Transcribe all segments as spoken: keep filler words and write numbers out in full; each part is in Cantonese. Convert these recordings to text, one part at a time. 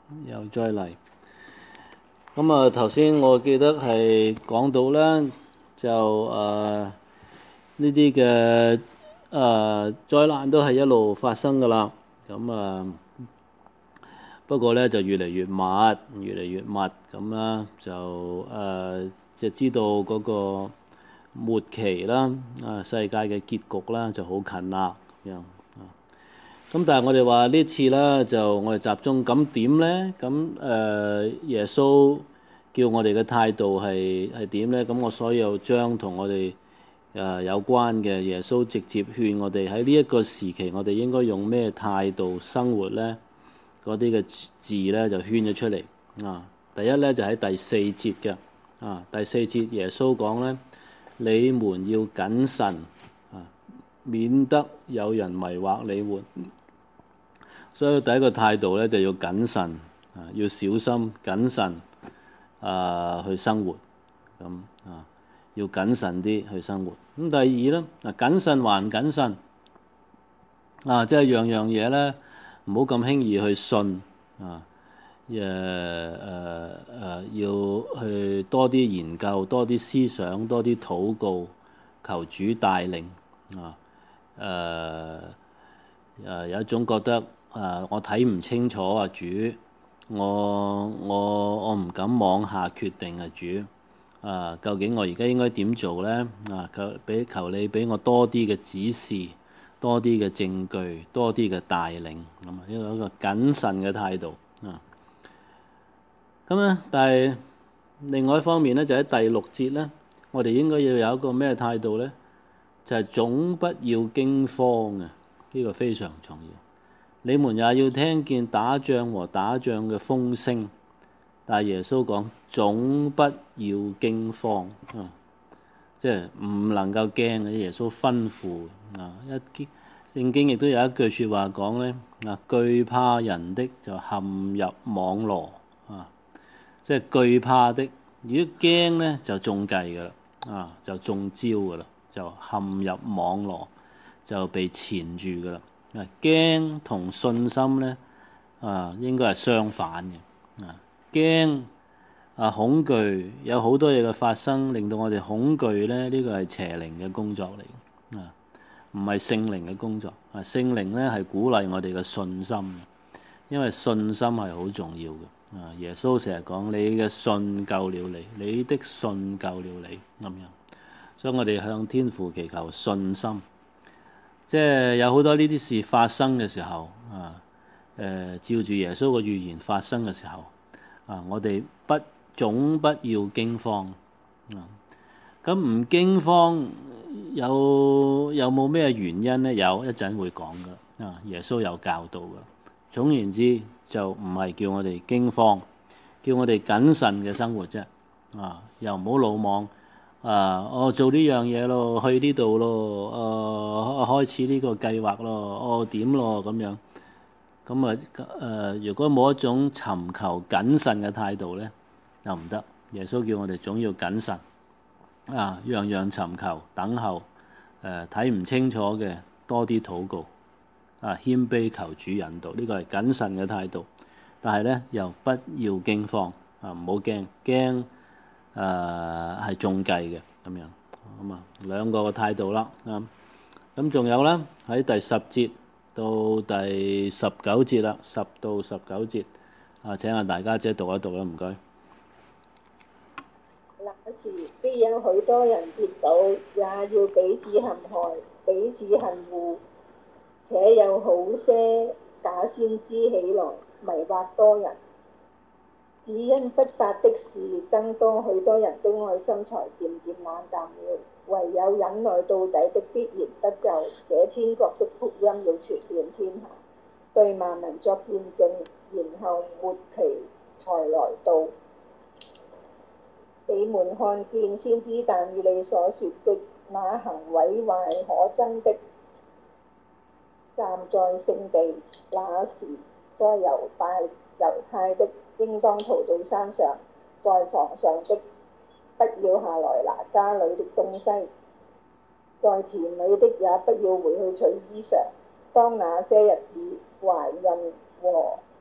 又再嚟。咁啊，頭先我記得係講到咧，就誒呢啲嘅誒災難都係一路發生噶啦。咁啊，不過咧就越嚟越密，越嚟越密咁啦，就誒即係知道嗰個末期啦，啊世界嘅結局啦就好近啦咁樣。咁但係我哋話呢次咧，就我哋集中咁點咧？咁誒、呃、耶穌叫我哋嘅態度係係點咧？咁我所有將同我哋誒、呃、有關嘅耶穌直接勸我哋喺呢一個時期，我哋應該用咩態度生活咧？嗰啲嘅字咧就圈咗出嚟啊！第一咧就喺第四節嘅啊，第四節耶穌講咧，你們要謹慎啊，免得有人迷惑你們。所以第一個態度咧就要謹慎啊，要小心謹慎啊去生活咁啊，要謹慎啲去生活。咁第二咧啊，謹慎還謹慎啊，即係樣樣嘢咧唔好咁輕易去信啊，誒誒誒，要去多啲研究，多啲思想，多啲禱告，求主帶領啊。誒、呃、誒，有一種覺得。誒、uh，我睇唔清楚啊，主，我我我唔敢妄下決定啊，主，啊，究竟我而家應該點做咧？啊，求俾求你俾我多啲嘅指示，多啲嘅證據，多啲嘅帶領，咁啊，呢個一個謹慎嘅態度啊。咁咧，但係另外一方面咧，就喺第六節咧，我哋應該要有一個咩態度咧？就係、是、總不要驚慌啊！呢、這個非常重要。你們也要聽見打仗和打仗嘅風聲，但係耶穌講總不要驚慌啊，即係唔能夠驚嘅。耶穌吩咐啊，一聖經亦都有一句説話講咧啊，懼怕人的就陷入網羅啊，即係懼怕的，如果驚咧就中計噶啦啊，就中招噶啦，就陷入網羅，就被纏住噶啦。驚同信心咧啊，應該係相反嘅啊。驚啊，恐懼有好多嘢嘅發生，令到我哋恐懼咧。呢個係邪靈嘅工作嚟啊，唔係聖靈嘅工作啊。聖靈咧係鼓勵我哋嘅信心，因為信心係好重要嘅啊。耶穌成日講你嘅信救了你，你的信救了你咁樣，所以我哋向天父祈求信心。即係有好多呢啲事發生嘅時候啊，誒、呃、照住耶穌嘅預言發生嘅時候啊，我哋不總不要驚慌啊。咁唔驚慌有有冇咩原因咧？有一陣會講噶啊，耶穌有教導噶。總言之，就唔係叫我哋驚慌，叫我哋謹慎嘅生活啫啊，又唔好魯莽。啊！我做呢樣嘢咯，去呢度咯，誒、呃、開始呢個計劃咯，哦點咯咁樣，咁啊誒，如果冇一種尋求謹慎嘅態度咧，又唔得。耶穌叫我哋總要謹慎，啊，樣樣尋求等候，誒睇唔清楚嘅多啲禱告，啊謙卑求主引導，呢個係謹慎嘅態度。但係咧又不要驚慌，啊唔好驚驚。誒係中計嘅咁樣，咁啊兩個嘅態度啦，咁咁仲有啦，喺第十節到第十九節啦，十到十九節啊，請下大家姐讀一讀啦，唔該。 那時必有許多人跌倒，也要彼此陷害，彼此恨惡，且有好些假先知起來，迷惑多人。只因不法的事增多，許多人的愛心才漸漸冷淡了。唯有忍耐到底的必然得救，這天國的福音要傳遍天下，對萬民作見證，然後末期才來到。你們看見先知但以理所說的那行毀壞可憎的，站在聖地，那時在猶大猶太的應當逃到山上，在房上的不要下來拿家裏的東西，在田裏的也不要回去取衣裳。當那些日子，懷孕和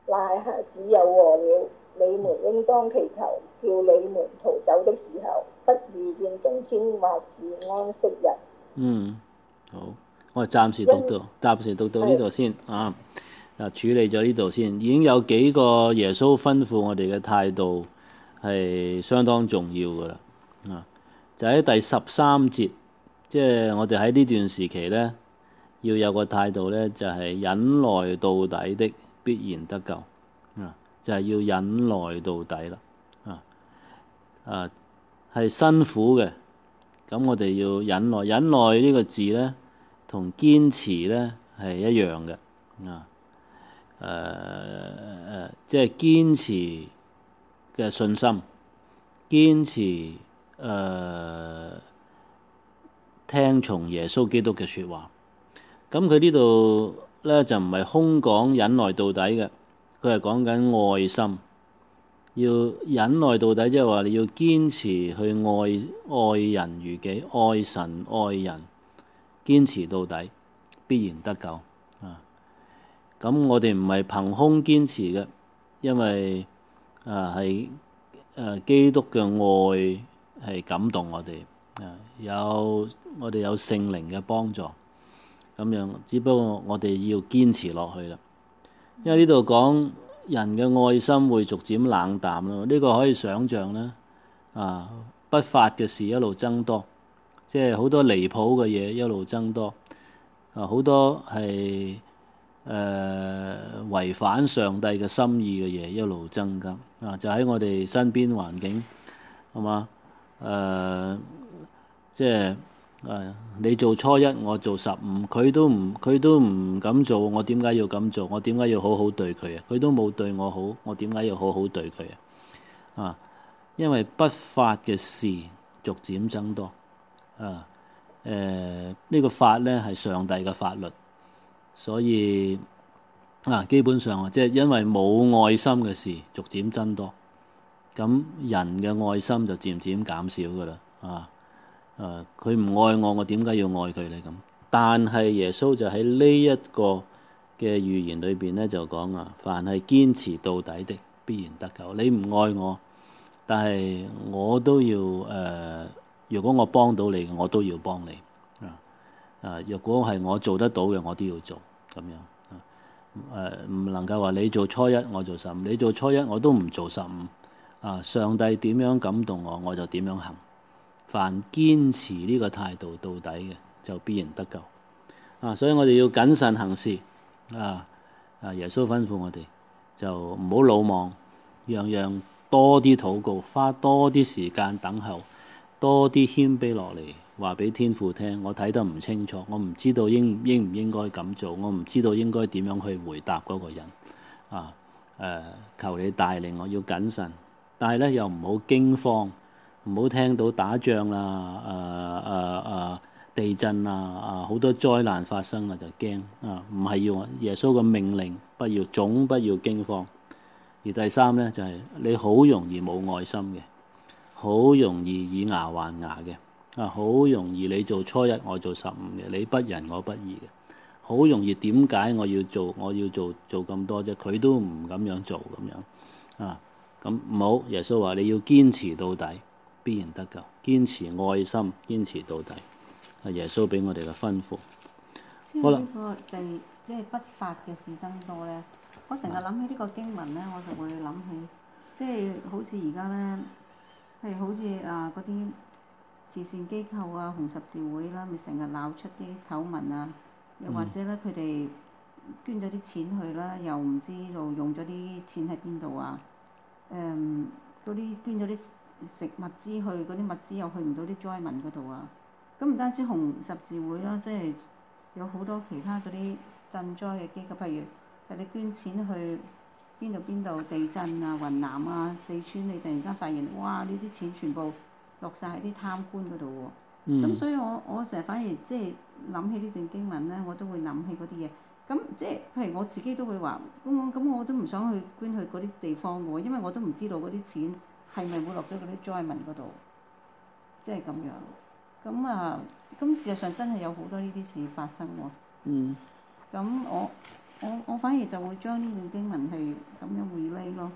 那孩子有禍了。你們應當祈求，叫你們逃走的時候，不遇見冬天或是安息日。 嗯，好，我哋暫時讀到，暫時讀到呢度先啊。嗱，處理咗呢度先，已經有幾個耶穌吩咐我哋嘅態度係相當重要噶啦。啊，就喺第十三節，即係我哋喺呢段時期咧，要有個態度咧，就係忍耐到底的必然得救。啊，就係要忍耐到底啦。啊，啊係辛苦嘅，咁我哋要忍耐。忍耐呢個字咧，同堅持咧係一樣嘅。啊。誒誒、呃，即係堅持嘅信心，堅持誒、呃、聽從耶穌基督嘅説話。咁佢呢度咧就唔係空講忍耐到底嘅，佢係講緊愛心。要忍耐到底，即係話你要堅持去愛愛人如己，愛神愛人，堅持到底，必然得救。咁我哋唔係憑空堅持嘅，因為啊係誒基督嘅愛係感動我哋，啊有我哋有聖靈嘅幫助，咁樣。只不過我哋要堅持落去啦，因為呢度講人嘅愛心會逐漸冷淡咯，呢個可以想像啦。啊，不法嘅事一路增多，即係好多離譜嘅嘢一路增多，啊好多係。誒、呃、違反上帝嘅心意嘅嘢一路增加啊！就喺我哋身邊環境，係嘛？誒、呃，即係誒、呃，你做初一，我做十五，佢都唔佢都唔敢做，我點解要咁做？我點解要好好對佢啊？佢都冇對我好，我點解要好好對佢啊？啊，因為不法嘅事逐漸增多啊！誒、呃，呢、這個法咧係上帝嘅法律。所以啊，基本上啊，即係因為冇愛心嘅事逐漸增多，咁人嘅愛心就漸漸減少噶啦。啊，誒，佢唔愛我，我點解要愛佢咧？咁，但係耶穌就喺呢一個嘅預言裏邊咧，就講啊，凡係堅持到底的，必然得救。你唔愛我，但係我都要誒、呃，如果我幫到你，我都要幫你。啊！若果係我做得到嘅，我都要做咁樣。誒、啊、唔能夠話你做初一，我做十五；你做初一，我都唔做十五。啊！上帝點樣感動我，我就點樣行。凡堅持呢個態度到底嘅，就必然得救。啊！所以我哋要謹慎行事。啊！啊！耶穌吩咐我哋就唔好魯莽，樣樣多啲禱告，花多啲時間等候，多啲謙卑落嚟。話俾天父聽，我睇得唔清楚，我唔知道應應唔應該咁做，我唔知道應該點樣去回答嗰個人啊。誒、呃，求你帶領我，要謹慎，但係咧又唔好驚慌，唔好聽到打仗啦、誒誒誒地震啊、啊好多災難發生啦就驚啊。唔係要耶穌嘅命令，不要總不要驚慌。而第三咧就係、是、你好容易冇愛心嘅，好容易以牙還牙嘅。啊，好容易你做初一，我做十五嘅，你不仁我不義嘅，好容易點解我要做我要做做咁多啫？佢都唔咁樣做咁樣啊，咁唔好。耶穌話你要堅持到底，必然得救。堅持愛心，堅持到底，係耶穌俾我哋嘅吩咐。好啦， 呢個地即係不法嘅事增多咧，我成日諗起呢個經文咧，我就會諗起，即係好似而家咧係好似啊嗰啲慈善機構啊、紅十字會啦，咪成日鬧出啲醜聞啊，又或者咧佢哋捐咗啲錢去啦，又唔知道用咗啲錢喺邊度啊？誒、嗯，嗰啲捐咗啲食物資去，嗰啲物資又去唔到啲災民嗰度啊！咁唔單止紅十字會啦，即係有好多其他嗰啲賑災嘅機構，譬如係你捐錢去邊度邊度地震啊、雲南啊、四川，你突然間發現，哇！呢啲錢全部〜落晒喺啲貪官嗰度喎，咁、嗯、所以我我成日反而即係諗起呢段經文咧，我都會諗起嗰啲嘢。咁即係譬如我自己都會話，咁我咁我都唔想去捐去嗰啲地方嘅喎，因為我都唔知道嗰啲錢係咪會落咗嗰啲災民嗰度，即係咁樣。咁啊，咁事實上真係有好多呢啲事發生喎。嗯。咁我我我反而就會將呢段經文係咁樣 relate 咯。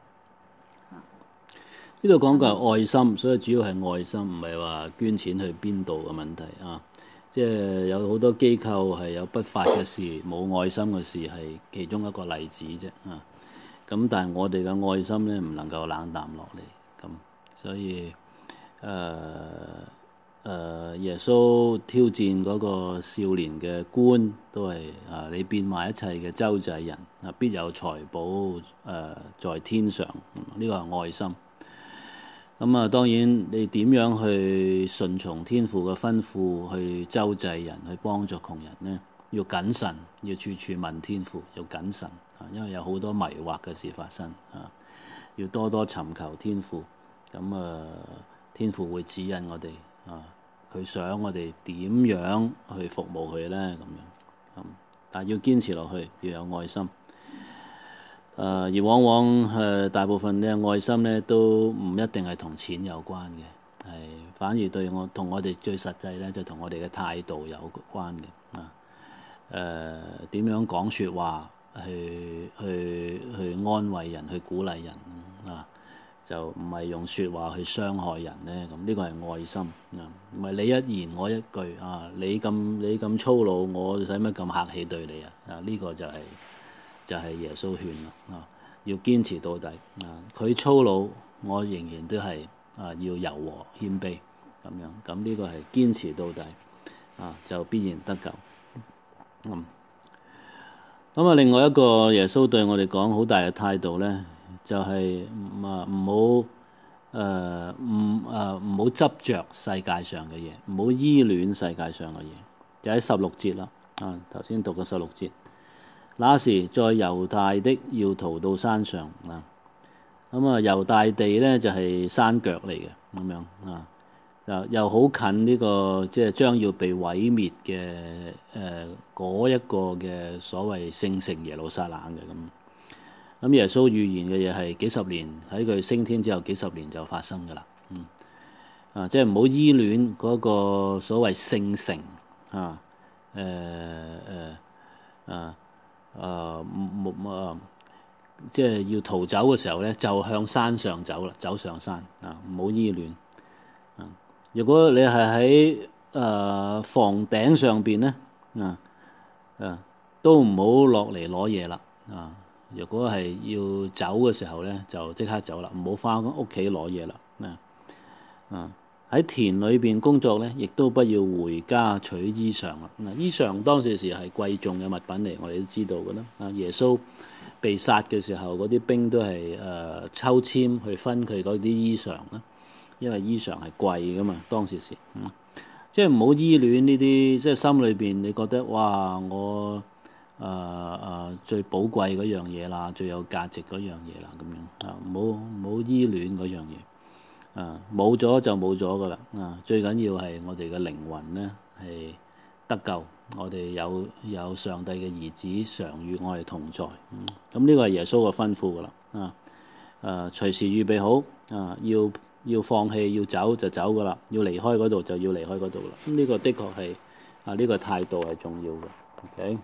呢度講嘅係愛心，所以主要係愛心，唔係話捐錢去邊度嘅問題啊。即係有好多機構係有不法嘅事，冇愛心嘅事係其中一個例子啫啊。咁但係我哋嘅愛心咧唔能夠冷淡落嚟，咁所以誒誒、呃呃、耶穌挑戰嗰個少年嘅官都係啊，你變賣一切嘅周濟人啊，必有財寶誒、呃、在天上，呢個係愛心。咁啊，當然你點樣去順從天父嘅吩咐去周濟人，去幫助窮人呢？要謹慎，要處處問天父，要謹慎啊，因為有好多迷惑嘅事發生啊，要多多尋求天父。咁啊，天父會指引我哋啊，佢想我哋點樣去服務佢呢？咁樣咁，但係要堅持落去，要有愛心。誒、呃、而往往誒、呃、大部分嘅愛心咧，都唔一定係同錢有關嘅，係反而對我同我哋最實際咧，就同我哋嘅態度有關嘅啊。誒、呃、點樣講説話去去去安慰人，去鼓勵人啊，就唔係用説話去傷害人咧。咁呢個係愛心啊，唔係你一言我一句啊，你咁你咁粗魯，我使乜咁客氣對你啊？啊呢、這個就係、是。就係耶穌勸啦，啊，要堅持到底啊！佢粗魯，我仍然都係啊，要柔和謙卑咁樣。咁呢個係堅持到底啊，就必然得救。咁咁啊，另外一個耶穌對我哋講好大嘅態度咧，就係啊唔好誒唔誒唔好執着世界上嘅嘢，唔好依戀世界上嘅嘢。就喺十六節啦，啊頭先讀過十六節。那時在猶大的要逃到山上啊，咁啊猶大地咧就係、是、山腳嚟嘅咁樣啊，又又好近呢、這個即係將要被毀滅嘅誒嗰一個嘅所謂聖城耶路撒冷嘅咁。咁耶穌預言嘅嘢係幾十年喺佢升天之後幾十年就發生噶啦，嗯啊，即係唔好依戀嗰個所謂聖城啊，誒誒啊。誒冇誒，即係要逃走嘅時候咧，就向山上走啦，走上山啊，唔好依戀啊。如果你係喺誒房頂上邊咧，啊啊，都唔好落嚟攞嘢啦啊。如果係要走嘅時候咧，就即刻走啦，唔好翻屋企攞嘢啦啊啊。喺田裏邊工作咧，亦都不要回家取衣裳啦。嗱，衣裳當時時係貴重嘅物品嚟，我哋都知道嘅啦。啊，耶穌被殺嘅時候，嗰啲兵都係誒、呃、抽籤去分佢嗰啲衣裳啦，因為衣裳係貴噶嘛，當時時，嗯，即係唔好依戀呢啲，即係心裏邊你覺得哇，我誒誒、呃呃、最寶貴嗰樣嘢啦，最有價值嗰樣嘢啦，咁樣啊，唔好唔好依戀嗰樣嘢。啊，冇咗就冇咗噶啦！啊，最緊要係我哋嘅靈魂咧係得救，我哋有有上帝嘅兒子常與我哋同在。嗯，咁呢個係耶穌嘅吩咐噶啦。啊，誒隨時預備好啊，要要放棄要走就走噶啦，要離開嗰度就要離開嗰度啦。咁呢個的確係啊，呢個態度係重要嘅。OK，OK，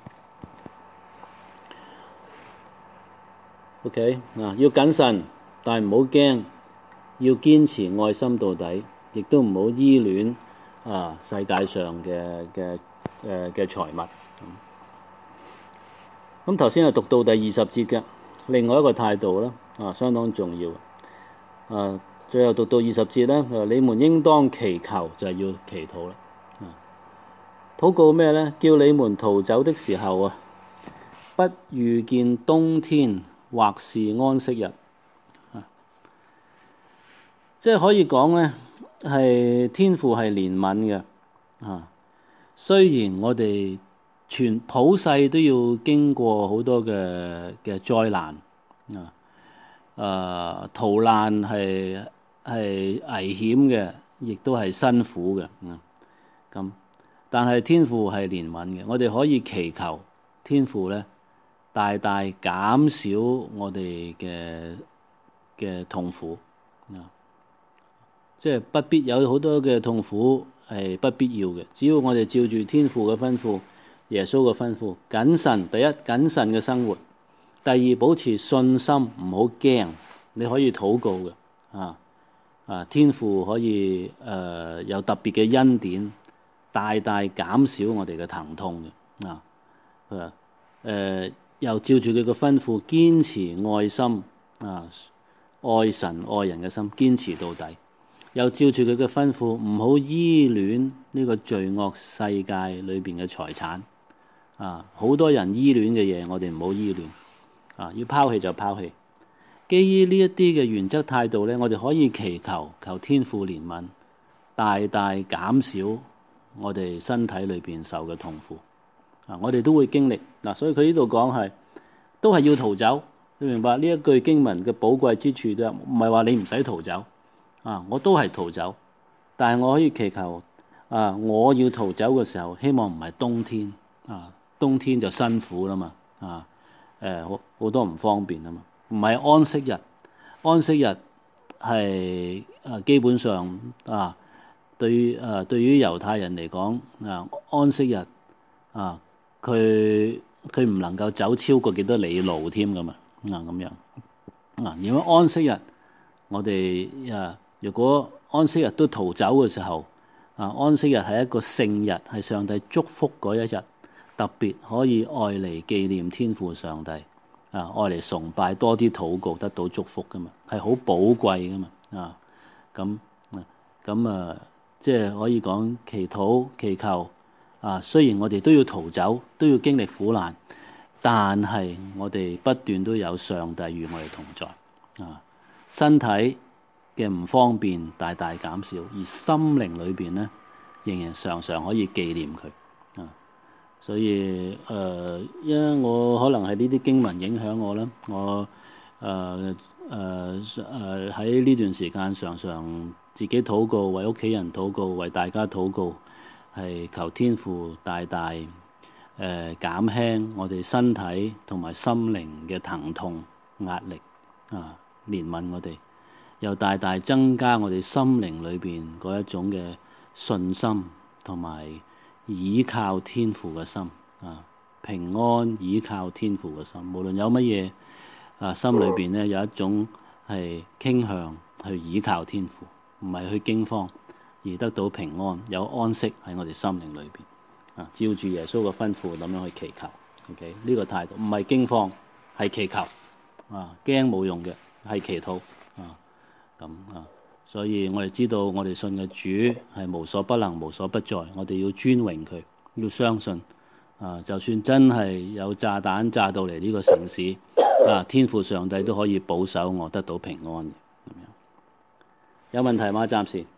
okay? Okay? 啊，要謹慎，但係唔好驚。要堅持愛心到底，亦都唔好依戀啊世界上嘅嘅誒嘅財物。咁頭先係讀到第二十節嘅，另外一個態度啦，啊相當重要。啊，最後讀到二十節咧，你們應當祈求，就係要祈禱啦。啊，禱告咩咧？叫你們逃走的時候啊，不遇見冬天或是安息日。即係可以講咧，係天父係憐憫嘅啊。雖然我哋全普世都要經過好多嘅嘅災難啊，誒逃難係係危險嘅，亦都係辛苦嘅啊。咁但係天父係憐憫嘅，我哋可以祈求天父咧，大大減少我哋嘅嘅痛苦啊。即係不必有好多嘅痛苦係不必要嘅，只要我哋照住天父嘅吩咐耶穌嘅吩咐，謹慎。第一，謹慎嘅生活；第二，保持信心，唔好驚。你可以禱告嘅啊啊，天父可以誒、呃、有特別嘅恩典，大大減少我哋嘅疼痛嘅啊。誒、啊呃、又照住佢嘅吩咐，堅持愛心啊，愛神愛人嘅心，堅持到底。又照住佢嘅吩咐，唔好依戀呢個罪惡世界裏邊嘅財產啊！好多人依戀嘅嘢，我哋唔好依戀啊！要拋棄就拋棄。基於呢一啲嘅原則態度咧，我哋可以祈求求天父憐憫，大大減少我哋身體裏邊受嘅痛苦啊！我哋都會經歷嗱、啊，所以佢呢度講係都係要逃走。你明白呢一句經文嘅寶貴之處啫？唔係話你唔使逃走。啊！我都係逃走，但係我可以祈求啊！我要逃走嘅時候，希望唔係冬天啊！冬天就辛苦啦嘛啊！誒好好多唔方便啊嘛，唔係安息日，安息日係誒基本上啊，對於誒、啊、對於猶太人嚟講啊，安息日啊，佢佢唔能夠走超過幾多里路添噶嘛啊咁樣啊！如果安息日我哋誒。如果安息日都逃走嘅時候，啊，安息日係一個聖日，係上帝祝福嗰一日，特別可以愛嚟紀念天父上帝，啊，愛嚟崇拜多啲禱告得到祝福噶嘛，係好寶貴噶嘛，啊，咁啊，咁啊，即係可以講祈禱祈求，啊，雖然我哋都要逃走，都要經歷苦難，但係我哋不斷都有上帝與我哋同在，啊，身體嘅唔方便大大減少，而心靈裏邊咧仍然常常可以紀念佢啊。所以誒、呃，因為我可能係呢啲經文影響我啦，我誒誒誒喺呢段時間常常自己禱告，為屋企人禱告，為大家禱告，係求天父大大誒、呃、減輕我哋身體同埋心靈嘅疼痛壓力啊，憐憫我哋。又大大增加我哋心靈裏邊嗰一種嘅信心同埋倚靠天父嘅心啊，平安倚靠天父嘅心，無論有乜嘢啊，心裏邊咧有一種係傾向去倚靠天父，唔係去驚慌，而得到平安，有安息喺我哋心靈裏邊啊，照住耶穌嘅吩咐咁樣去祈求。OK， 呢個態度唔係驚慌，係祈求啊，驚冇用嘅，係祈禱啊。咁啊，所以我哋知道我哋信嘅主係無所不能、無所不在，我哋要尊榮佢，要相信啊，就算真係有炸彈炸到嚟呢個城市啊，天父上帝都可以保守我得到平安嘅。咁樣有問題嗎？暫時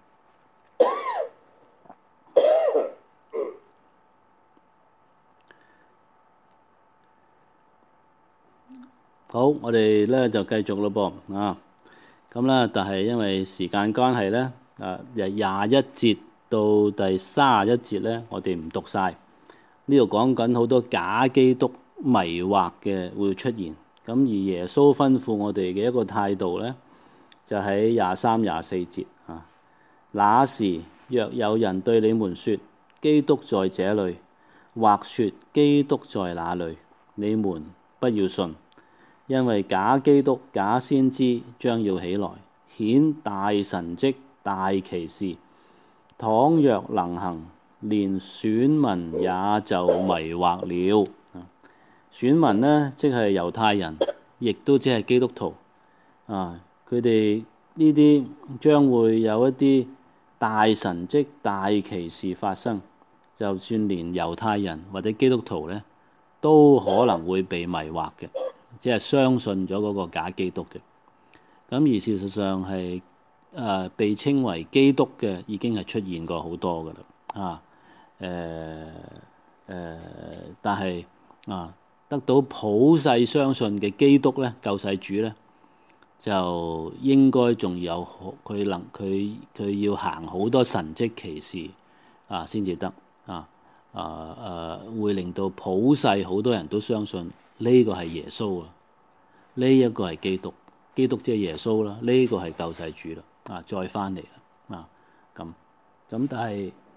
好，我哋咧就繼續咯噃啊。咁啦，但係因為時間關係咧，啊，由廿一節到第三十一節咧，我哋唔讀晒。呢度講緊好多假基督迷惑嘅會出現。咁而耶穌吩咐我哋嘅一個態度咧，就喺廿三、廿四節啊。那時若有人對你們說基督在這裏，或說基督在那裏，你們不要信。因為假基督、假先知將要起來，顯大神蹟、大奇事。倘若能行，連選民也就迷惑了。選民呢，即係猶太人，亦都即係基督徒。啊，佢哋呢啲將會有一啲大神蹟、大奇事發生，就算連猶太人或者基督徒呢，都可能會被迷惑嘅。即係相信咗嗰個假基督嘅，咁而事實上係誒、呃、被稱為基督嘅已經係出現過好多噶啦，啊誒誒、呃呃，但係啊得到普世相信嘅基督咧，救世主咧，就應該仲有佢能佢佢要行好多神蹟奇事啊先至得啊啊啊，會令到普世好多人都相信。呢個係耶穌啊，呢、這、一個係基督，基督即係耶穌啦，呢、這個係救世主啦，啊，再翻嚟啦，啊，咁咁但係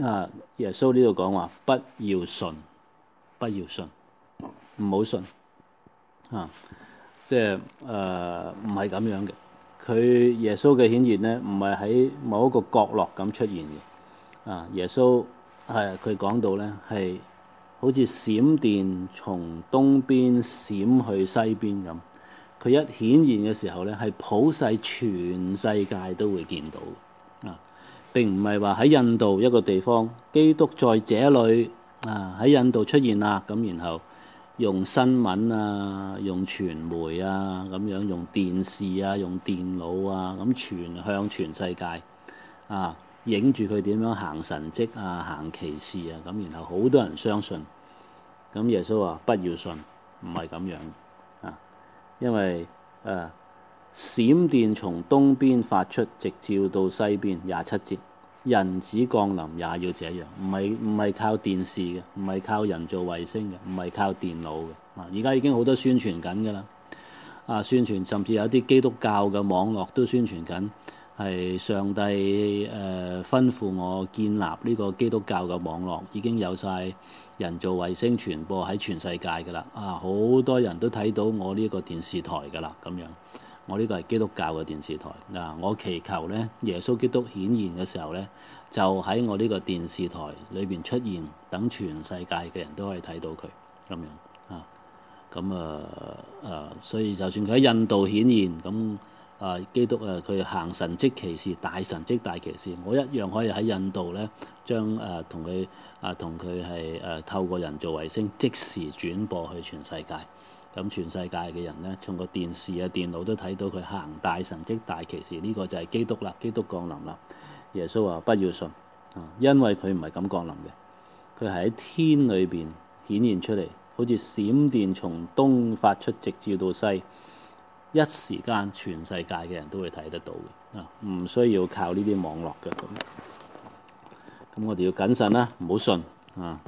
啊，耶穌呢度講話不要信，不要信，唔好信啊！即係誒唔係咁樣嘅。佢耶穌嘅顯現咧，唔係喺某一個角落咁出現嘅。啊，耶穌係佢講到咧，係好似閃電從東邊閃去西邊咁。佢一顯現嘅時候咧，係普世全世界都會見到啊！並唔係話喺印度一個地方，基督在這裏啊，喺印度出現啦，咁然後用新聞啊、用傳媒啊咁樣，用電視啊、用電腦啊咁傳向全世界啊，影住佢點樣行神蹟啊、行奇事啊，咁然後好多人相信。咁耶穌話不要信，唔係咁樣啊，因為誒、啊、閃電從東邊發出，直照到西邊。廿七節，人子降臨也要這樣，唔係唔係靠電視嘅，唔係靠人造衛星嘅，唔係靠電腦嘅。啊，而家已經好多宣傳緊㗎啦。啊，宣傳甚至有啲基督教嘅網絡都宣傳緊，係上帝誒、呃、吩咐我建立呢個基督教嘅網絡，已經有晒人造衛星傳播喺全世界㗎啦。啊，好多人都睇到我呢個電視台㗎啦，咁樣。我呢個係基督教嘅電視台。嗱、啊，我祈求咧，耶穌基督顯現嘅時候咧，就喺我呢個電視台裏邊出現，等全世界嘅人都可以睇到佢咁樣啊。咁啊啊，所以就算佢喺印度顯現，咁啊基督啊佢行神蹟奇事，大神蹟大奇事，我一樣可以喺印度咧，將誒同佢啊同佢係誒透過人造衛星即時轉播去全世界。咁全世界嘅人咧，從個電視啊、電腦都睇到佢行大神蹟大奇事，呢、這個就係基督啦，基督降臨啦。耶穌話不要信啊，因為佢唔係咁降臨嘅，佢係喺天裏邊顯現出嚟，好似閃電從東發出，直照到西，一時間全世界嘅人都會睇得到嘅啊，唔需要靠呢啲網絡嘅咁。咁我哋要謹慎啦，唔好信啊。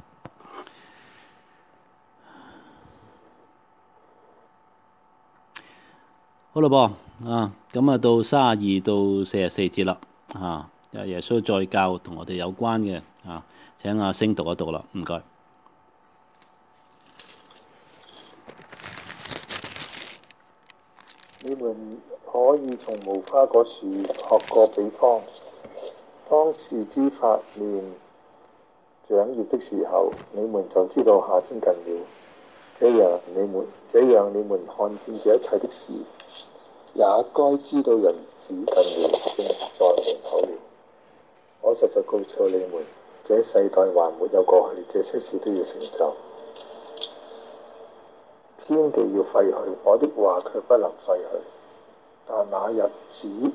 好啦噃，啊，咁啊到三十二到四十四節啦，啊，耶穌再教同我哋有關嘅，啊，請阿星讀一讀啦，唔該。 你們可以從無花果樹學個比方，當樹枝發亂長葉的時候，你們就知道夏天近了。這樣你們這樣你們看見這一切的事，也該知道人子近了，正在門口了。我實在告訴你們，這世代還沒有過去，這些事都要成就。天地要廢去，我的話卻不能廢去。但那日子，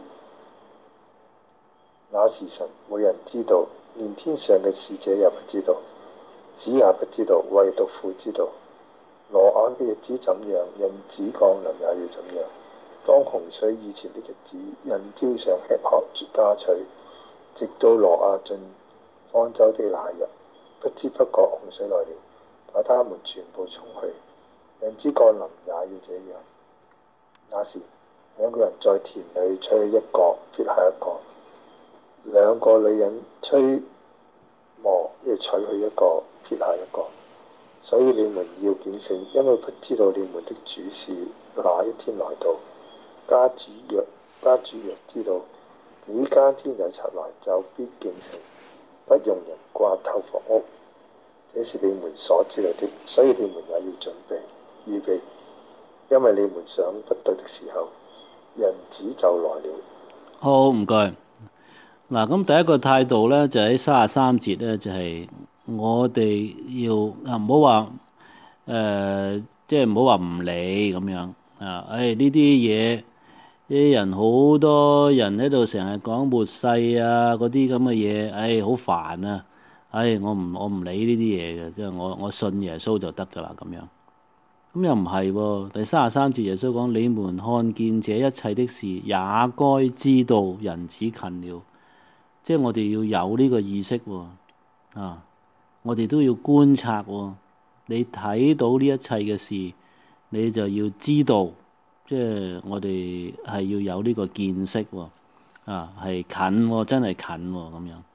那時辰，沒人知道，連天上嘅使者也不知道，子也不知道，唯獨父知道。挪亞嘅日子怎樣，人子降臨也要怎樣。當洪水以前的日子，人照常吃喝嫁娶，直到挪亞進方舟的那日，不知不覺洪水來了，把他們全部沖去。人子降臨也要這樣。那時，兩個人在田裏吹一個，撇下一個；兩個女人吹磨，要取去一個，撇下一個。所以你們要警醒，因為不知道你們的主是哪一天來到。家主若家主若知道幾更天有賊來，就必警醒，不用人掛透房屋。這是你們所知道的，所以你們也要準備預備，因為你們想不到的時候，人子就來了。 好，唔該。嗱，咁第一個態度咧，就喺三十三節咧，就係、是、我哋要啊，唔好話誒，即係唔好話唔理咁樣啊。誒呢啲嘢，啲人好多人喺度成日講末世啊，嗰啲咁嘅嘢，誒好煩啊！誒我唔我唔理呢啲嘢嘅，即係我我信耶穌就得噶啦咁樣。咁又唔係喎，第三十三節耶穌講：你們看見這一切的事，也該知道人子近了。即係我哋要有呢個意識喎，啊，我哋都要觀察喎。你睇到呢一切嘅事，你就要知道，即係我哋係要有呢個見識喎，啊，係近喎，真係近喎咁樣。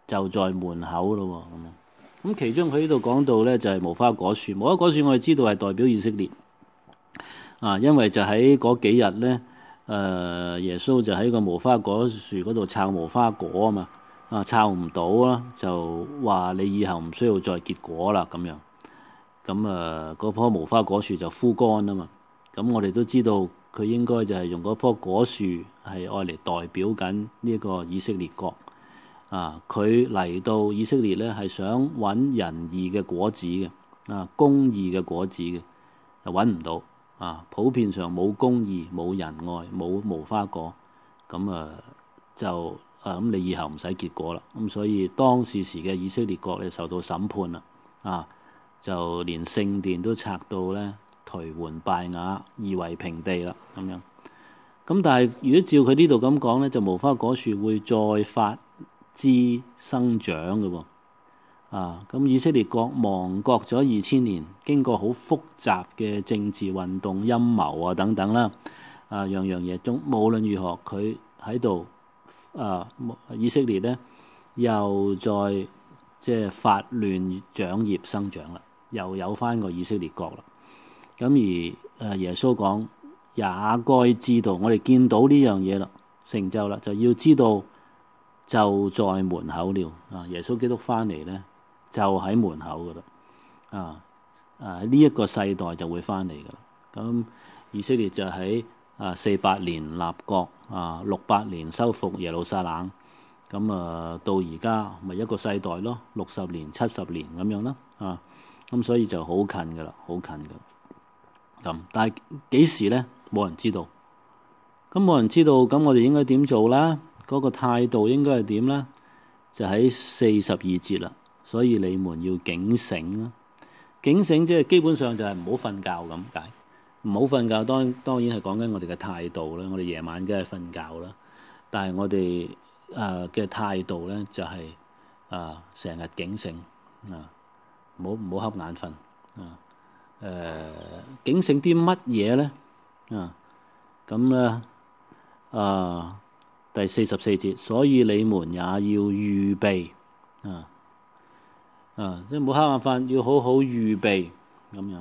就在門口咯喎。咁咁其中佢呢度講到咧就係無花果樹，無花果樹我哋知道係代表以色列啊，因為就喺嗰幾日咧，誒、呃、耶穌就喺個無花果樹嗰度抄無花果啊嘛，啊抄唔到啦，就話你以後唔需要再結果啦咁樣。咁啊嗰棵無花果樹就枯乾啊嘛。咁我哋都知道佢應該就係用嗰棵果樹係愛嚟代表緊呢個以色列國啊。佢嚟到以色列咧係想揾仁義嘅果子嘅啊，公義嘅果子嘅，就揾唔到啊。普遍上冇公義、冇仁愛、冇無花果，咁啊就啊咁你以後唔使結果啦。咁所以當時時嘅以色列國咧受到審判啦啊，就連聖殿都拆到咧頹垣敗瓦，夷為平地啦咁樣。咁但係如果照佢呢度咁講咧，就無花果樹會再發枝生長嘅喎。啊，咁以色列國亡國咗二千年，經過好複雜嘅政治運動、陰謀啊等等啦，啊樣樣嘢中，無論如何佢喺度啊，以色列咧又再即係發亂長葉生長啦，又有翻個以色列國啦。咁而誒耶穌講也該知道，我哋見到呢樣嘢啦，成就啦，就要知道就在門口了啊！耶穌基督翻嚟咧，就喺門口噶啦啊！啊呢一個世代就會翻嚟噶啦。咁以色列就喺啊四百年立國啊，六百年收復耶路撒冷。咁啊到而家咪一個世代咯，六十年、七十年咁樣啦啊！咁所以就好近噶啦，好近噶。咁，但係幾時咧？冇人知道。咁冇人知道，咁我哋應該點做啦？嗰個態度應該係點咧？就喺四十二節啦。所以你們要警醒啦。警醒即係基本上就係唔好瞓覺咁解。唔好瞓覺，當當然係講緊我哋嘅態度啦。我哋夜晚梗係瞓覺啦，但係我哋誒嘅態度咧就係啊成日警醒啊，唔好唔好瞌眼瞓啊。誒、呃、警醒啲乜嘢咧？啊，咁咧啊，第四十四節，所以你們也要預備啊啊，即係冇瞌眼瞓，要好好預備咁樣。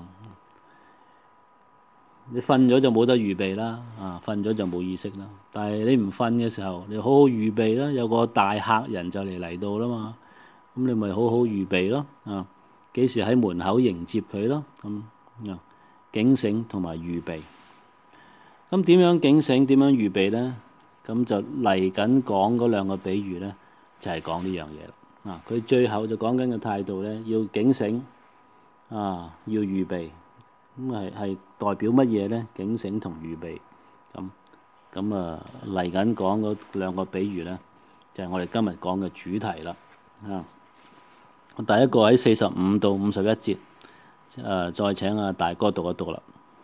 你瞓咗就冇得預備啦，啊，瞓咗就冇意識啦。但係你唔瞓嘅時候，你好好預備啦。有個大客人就嚟嚟到啦嘛，咁你咪好好預備咯，啊。幾時喺門口迎接佢咯？咁啊，警醒同埋預備。咁點樣警醒？點樣預備咧？咁就嚟緊講嗰兩個比喻咧，就係講呢樣嘢啦。啊，佢最後就講緊嘅態度咧，要警醒啊，要預備。咁係係代表乜嘢咧？警醒同預備。咁咁啊，嚟緊講嗰兩個比喻咧，就係我哋今日講嘅主題啦。啊。第一個喺四十五到五十一節，誒、呃，再請阿大哥讀一讀啦。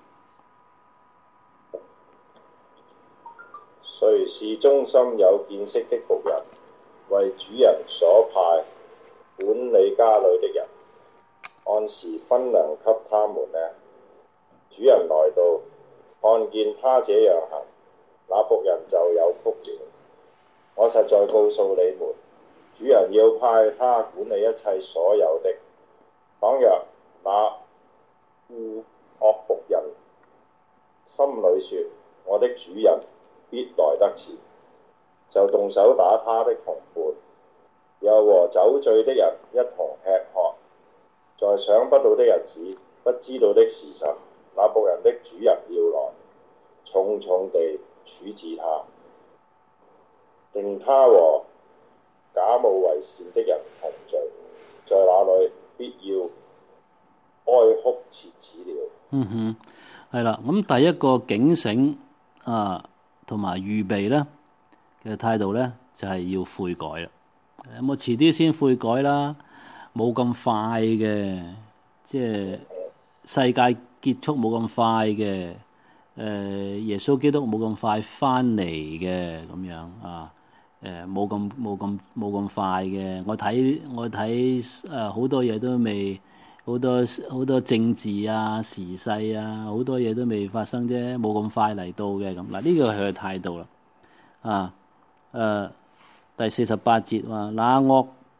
誰是忠心有見識的僕人，為主人所派管理家裏的人，按時分糧給他們呢？主人來到，看見他這樣行，那僕人就有福了。我實在告訴你們，主人要派他管理一切所有的。倘若那惡僕人心裏說，我的主人必來得遲，就動手打他的同伴，又和酒醉的人一同吃喝，在想不到的日子，不知道的時辰，那僕人的主人要來，重重地處置他，定他和假冒為善的人同罪，在那裏必要哀哭切齒了。 嗯哼，係啦。咁第一個警醒啊，同埋預備咧嘅態度咧，就係、是、要悔改啦。有冇遲啲先悔改啦？冇咁快嘅，即係世界結束冇咁快嘅。誒、呃，耶穌基督冇咁快翻嚟嘅咁樣啊。誒冇咁冇咁冇咁快嘅，我睇我睇誒好多嘢都未，好多好多政治啊時勢啊，好多嘢都未發生啫，冇咁快嚟到嘅咁。嗱，呢個係佢嘅態度啦。啊誒、呃、第四十八節話，那惡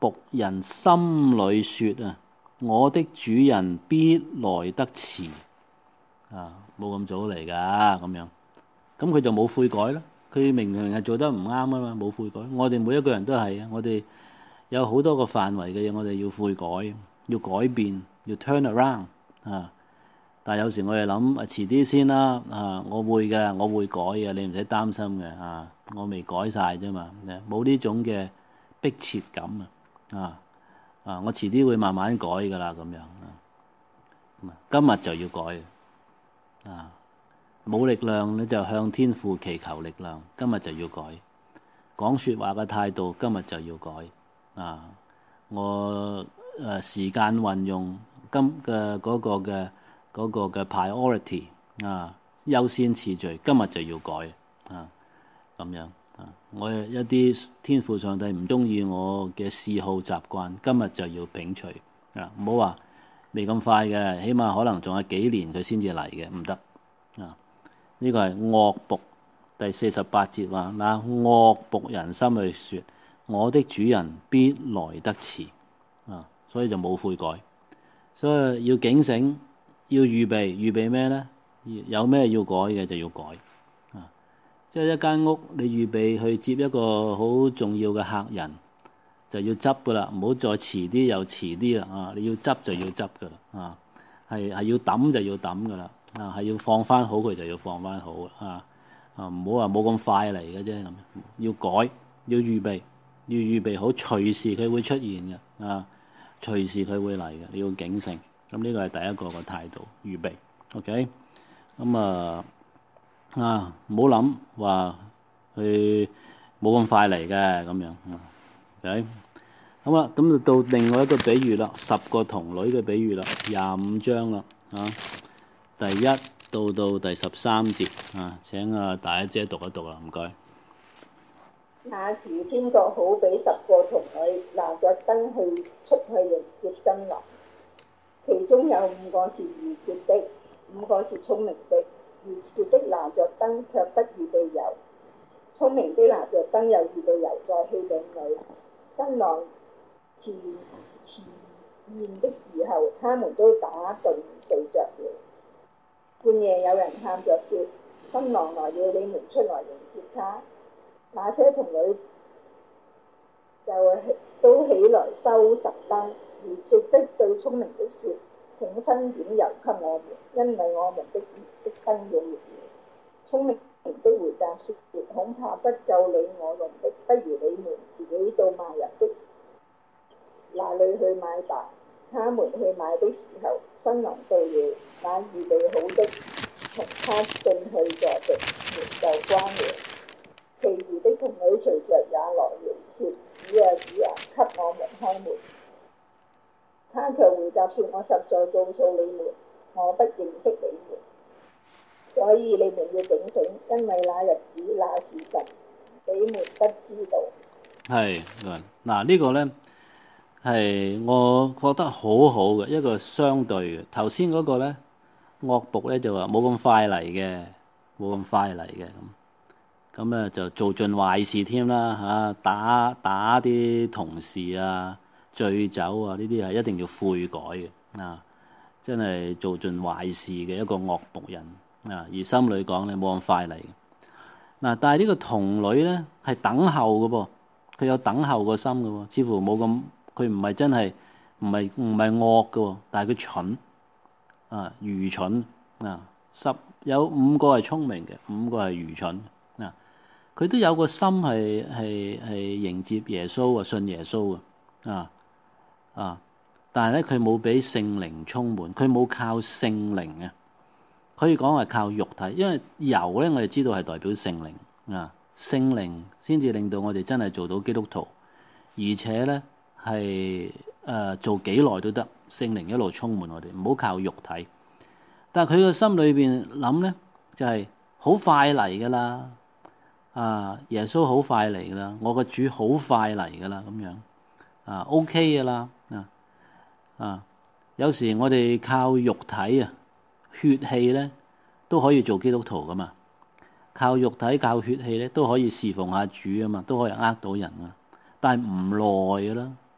僕人心裏說啊，我的主人必來得遲啊，冇咁早嚟噶咁樣，咁佢就冇悔改啦。佢明明係做得唔啱啊嘛，冇悔改。我哋每一個人都係啊，我哋有好多個範圍嘅嘢，我哋要悔改，要改變，要 turn around 啊。但係有時我哋諗啊，遲啲先啦啊，我會嘅，我會改嘅，你唔使擔心嘅啊，我未改晒啫嘛，冇呢種嘅迫切感啊啊啊，我遲啲會慢慢改噶啦咁樣啊，今日就要改啊。冇力量咧，就向天父祈求力量。今日就要改，講說話嘅態度，今日就要改啊！我誒、呃、時間運用今嘅嗰個嘅嗰、嗰個嘅 priority 啊，優先次序，今日就要改啊！咁樣啊，我一啲天父上帝唔中意我嘅嗜好習慣，今日就要摒除啊！唔好話未咁快嘅，起碼可能仲有幾年佢先至嚟嘅，唔得啊！呢個係惡僕第四十八節話，嗱，惡僕人心裏說，我的主人必來得遲啊，所以就冇悔改，所以要警醒，要預備，預備咩呢？有咩要改嘅就要改啊！即係一間屋，你預備去接一個好重要嘅客人，就要執噶啦，唔好再遲啲又遲啲啦啊！你要執就要執噶啦啊，係係要抌就要抌噶啦。啊，係要放翻好佢就要放翻好啊！啊，唔好話冇咁快嚟嘅啫，咁要改，要預備，要預備好，隨時佢會出現嘅啊，隨時佢會嚟嘅，你要警醒。咁呢個係第一個嘅態度，預備。OK，咁啊啊，唔好諗話佢冇咁快嚟嘅咁樣。OK，咁啊，咁就到另外一個比喻啦，十個童女嘅比喻啦，廿五章啦，啊。第一到到第十三節啊，請啊大姐讀一讀啦，唔該。 那時天國好比十個童女拿着燈去出去迎接新郎，其中有五個是愚拙的，五個是聰明的。愚拙的拿着燈卻不預備油，聰明的拿着燈又預備油在器皿裏。新郎遲遲現的時候，他們都打盹睡着了。半夜有人喊着說：新郎來了，你們出來迎接他。那些童女就都起來收拾燈。愚拙的對聰明的說：請分點油給我們，因為我們的的燈要滅了。聰明的回答說：恐怕不夠你我用的，不如你們自己到賣油的那裏去買吧。他們去買的時候，新郎到了，那預備好的同他進去坐席，門就關了。其餘的童女隨着也來了，說：主啊主啊，給我們開門。他卻回答說：我實在告訴你們，我不認識你們，所以你們要警醒，因為那日子那時辰，你們不知道。係嗱，呢個呢。係，我覺得好好嘅一個相對嘅。頭先嗰個咧，惡僕咧就話冇咁快嚟嘅，冇咁快嚟嘅咁，咁咧就做盡壞事添啦嚇，打打啲同事啊，醉酒啊，呢啲係一定要悔改嘅啊！真係做盡壞事嘅一個惡僕人啊，而心裏講咧冇咁快嚟嘅嗱。但係呢個童女咧係等候嘅噃，佢有等候個心嘅喎，似乎冇咁。佢唔係真係唔係唔係惡嘅，但係佢蠢啊，愚蠢啊，十有五個係聰明嘅，五個係愚蠢啊。佢都有個心係係係迎接耶穌啊，信耶穌啊啊！但係咧，佢冇俾聖靈充滿，佢冇靠聖靈啊。可以講係靠肉體，因為油咧，我哋知道係代表聖靈啊，聖靈先至令到我哋真係做到基督徒，而且咧。係誒、呃、做幾耐都得，聖靈一路充滿我哋，唔好靠肉體。但係佢個心裏邊諗咧，就係、是、好快嚟噶啦，啊耶穌好快嚟噶啦，我個主好快嚟噶啦，咁樣啊 OK 噶啦啊啊！有時我哋靠肉體啊，血氣咧都可以做基督徒噶嘛，靠肉體靠血氣咧都可以侍奉下主啊嘛，都可以呃到人啊，但係唔耐噶啦。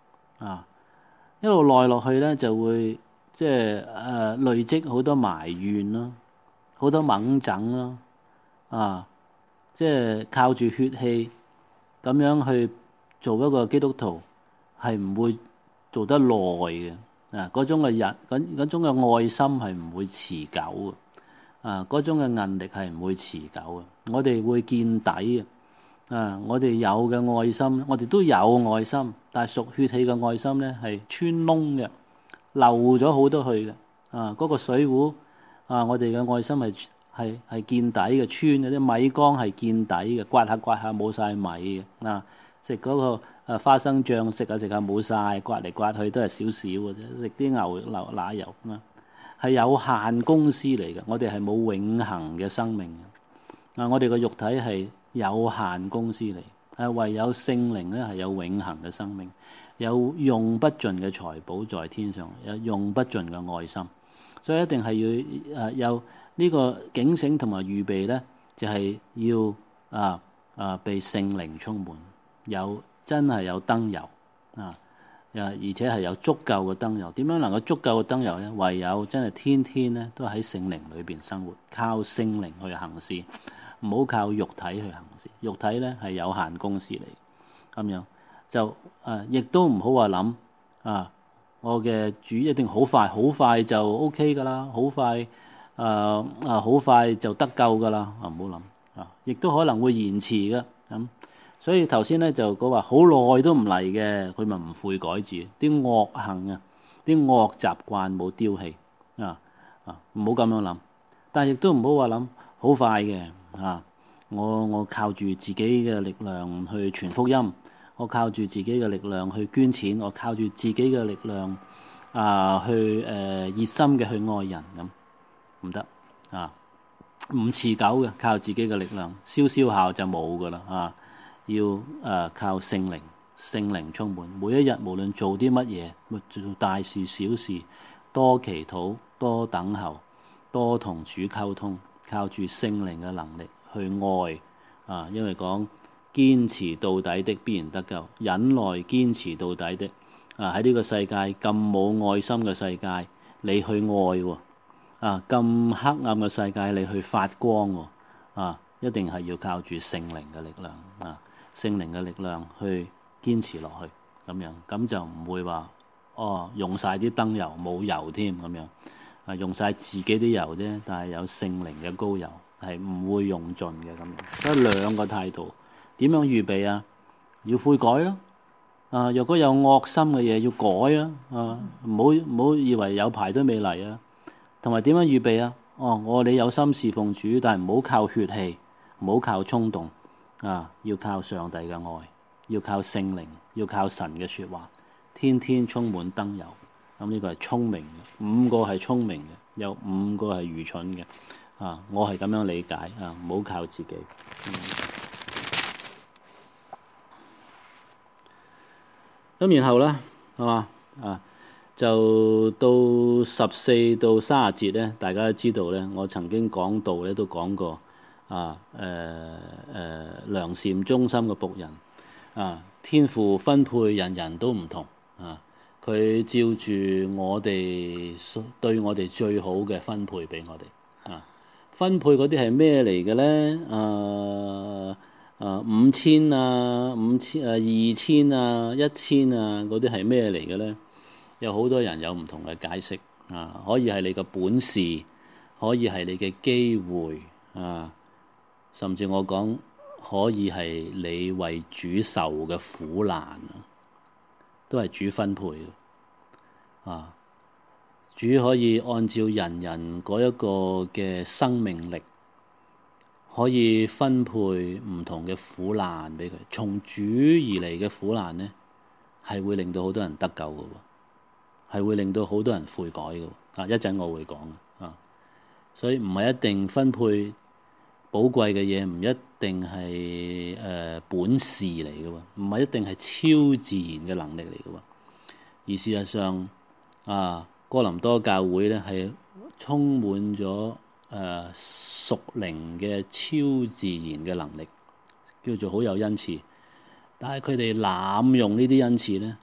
啊，一路耐落去咧就會即係誒累積好多埋怨咯，好多猛整咯，啊，即係靠住血氣咁樣去做一個基督徒，係唔會做得耐嘅。啊，嗰種嘅人嗰嗰種嘅愛心係唔會持久嘅。啊，嗰種嘅韌力係唔會持久嘅。我哋會見底嘅。啊，我哋有嘅愛心，我哋都有愛心，但係屬血氣嘅愛心咧係穿窿嘅，漏咗好多去嘅。啊，嗰個水壺啊，我哋嘅愛心係係係見底嘅，穿嘅啲米缸係見底嘅，刮下刮下冇晒米嘅。啊，食嗰個誒花生醬食下食下冇晒，刮嚟刮去都係少少嘅啫。食啲牛牛奶油啊，係有限公司嚟嘅。我哋係冇永恆嘅生命嘅。啊，我哋個肉體係有限公司嚟，係唯有聖靈咧係有永恆嘅生命，有用不盡嘅財寶在天上，有用不盡嘅愛心，所以一定係要誒有呢個警醒同埋預備咧，就係、是、要啊啊被聖靈充滿，有真係有燈油啊，而且係有足夠嘅燈油。點樣能夠足夠嘅燈油咧？唯有真係天天咧都喺聖靈裏邊生活，靠聖靈去行事。唔好靠肉體去行事，肉體咧係有限公司嚟，咁樣就誒，亦、呃、都唔好話諗啊！我嘅主一定好快，好快就 O K 噶啦，好快誒啊，好、呃、快就得救噶啦，啊唔好諗啊！亦都可能會延遲嘅咁、嗯，所以頭先咧就講話好耐都唔嚟嘅，佢咪唔悔改住啲惡行啊，啲惡習慣冇丟棄啊啊！唔好咁樣諗，但係亦都唔好話諗好快嘅。啊！我我靠住自己嘅力量去傳福音，我靠住自己嘅力量去捐錢，我靠住自己嘅力量啊去誒、呃、熱心嘅去愛人咁，唔得啊！唔持久嘅，靠自己嘅力量，燒燒下就冇噶啦啊！要誒、呃、靠聖靈，聖靈充滿，每一日無論做啲乜嘢，做大事小事，多祈禱，多等候，多同主溝通。靠住聖靈嘅能力去愛啊，因為講堅持到底的必然得救，忍耐堅持到底的啊，喺呢個世界咁冇愛心嘅世界，你去愛喎啊，咁黑暗嘅世界你去發光喎啊，一定係要靠住聖靈嘅力量啊，聖靈嘅力量去堅持落去咁樣，咁就唔會話哦用晒啲燈油冇油添咁樣。啊！用晒自己啲油啫，但係有聖靈嘅膏油，係唔會用盡嘅咁樣。所以兩個態度，點樣預備啊？要悔改咯。啊，若果有惡心嘅嘢要改啊。啊，唔好唔好以為有排都未嚟啊。同埋點樣預備啊？哦，我哋有心侍奉主，但係唔好靠血氣，唔好靠衝動啊！要靠上帝嘅愛，要靠聖靈，要靠神嘅説話，天天充滿燈油。咁呢個係聰明嘅，五個係聰明嘅，有五個係愚蠢嘅，啊！我係咁樣理解啊，唔好靠自己。咁、嗯、然後咧，係嘛啊？就到十四到三十節咧，大家都知道咧，我曾經講道咧都講過啊，誒、呃、誒、呃、良善忠心嘅僕人啊，天父分配人人都唔同啊。佢照住我哋對我哋最好嘅分配俾我哋啊！分配嗰啲係咩嚟嘅咧？啊啊五千啊，五千啊，二千啊，一千啊，嗰啲係咩嚟嘅咧？有好多人有唔同嘅解釋啊！可以係你嘅本事，可以係你嘅機會啊，甚至我講可以係你為主受嘅苦難啊！都係主分配嘅，啊！主可以按照人人嗰一個嘅生命力，可以分配唔同嘅苦難俾佢。從主而嚟嘅苦難呢，係會令到好多人得救嘅，係會令到好多人悔改嘅。啊，一陣我會講啊，所以唔係一定分配寶貴嘅嘢，唔一定係誒、呃、本事嚟嘅喎，唔係一定係超自然嘅能力嚟嘅喎。而事實上，啊，哥林多教會咧係充滿咗誒屬靈嘅超自然嘅能力，叫做好有恩賜。但係佢哋濫用呢啲恩賜咧，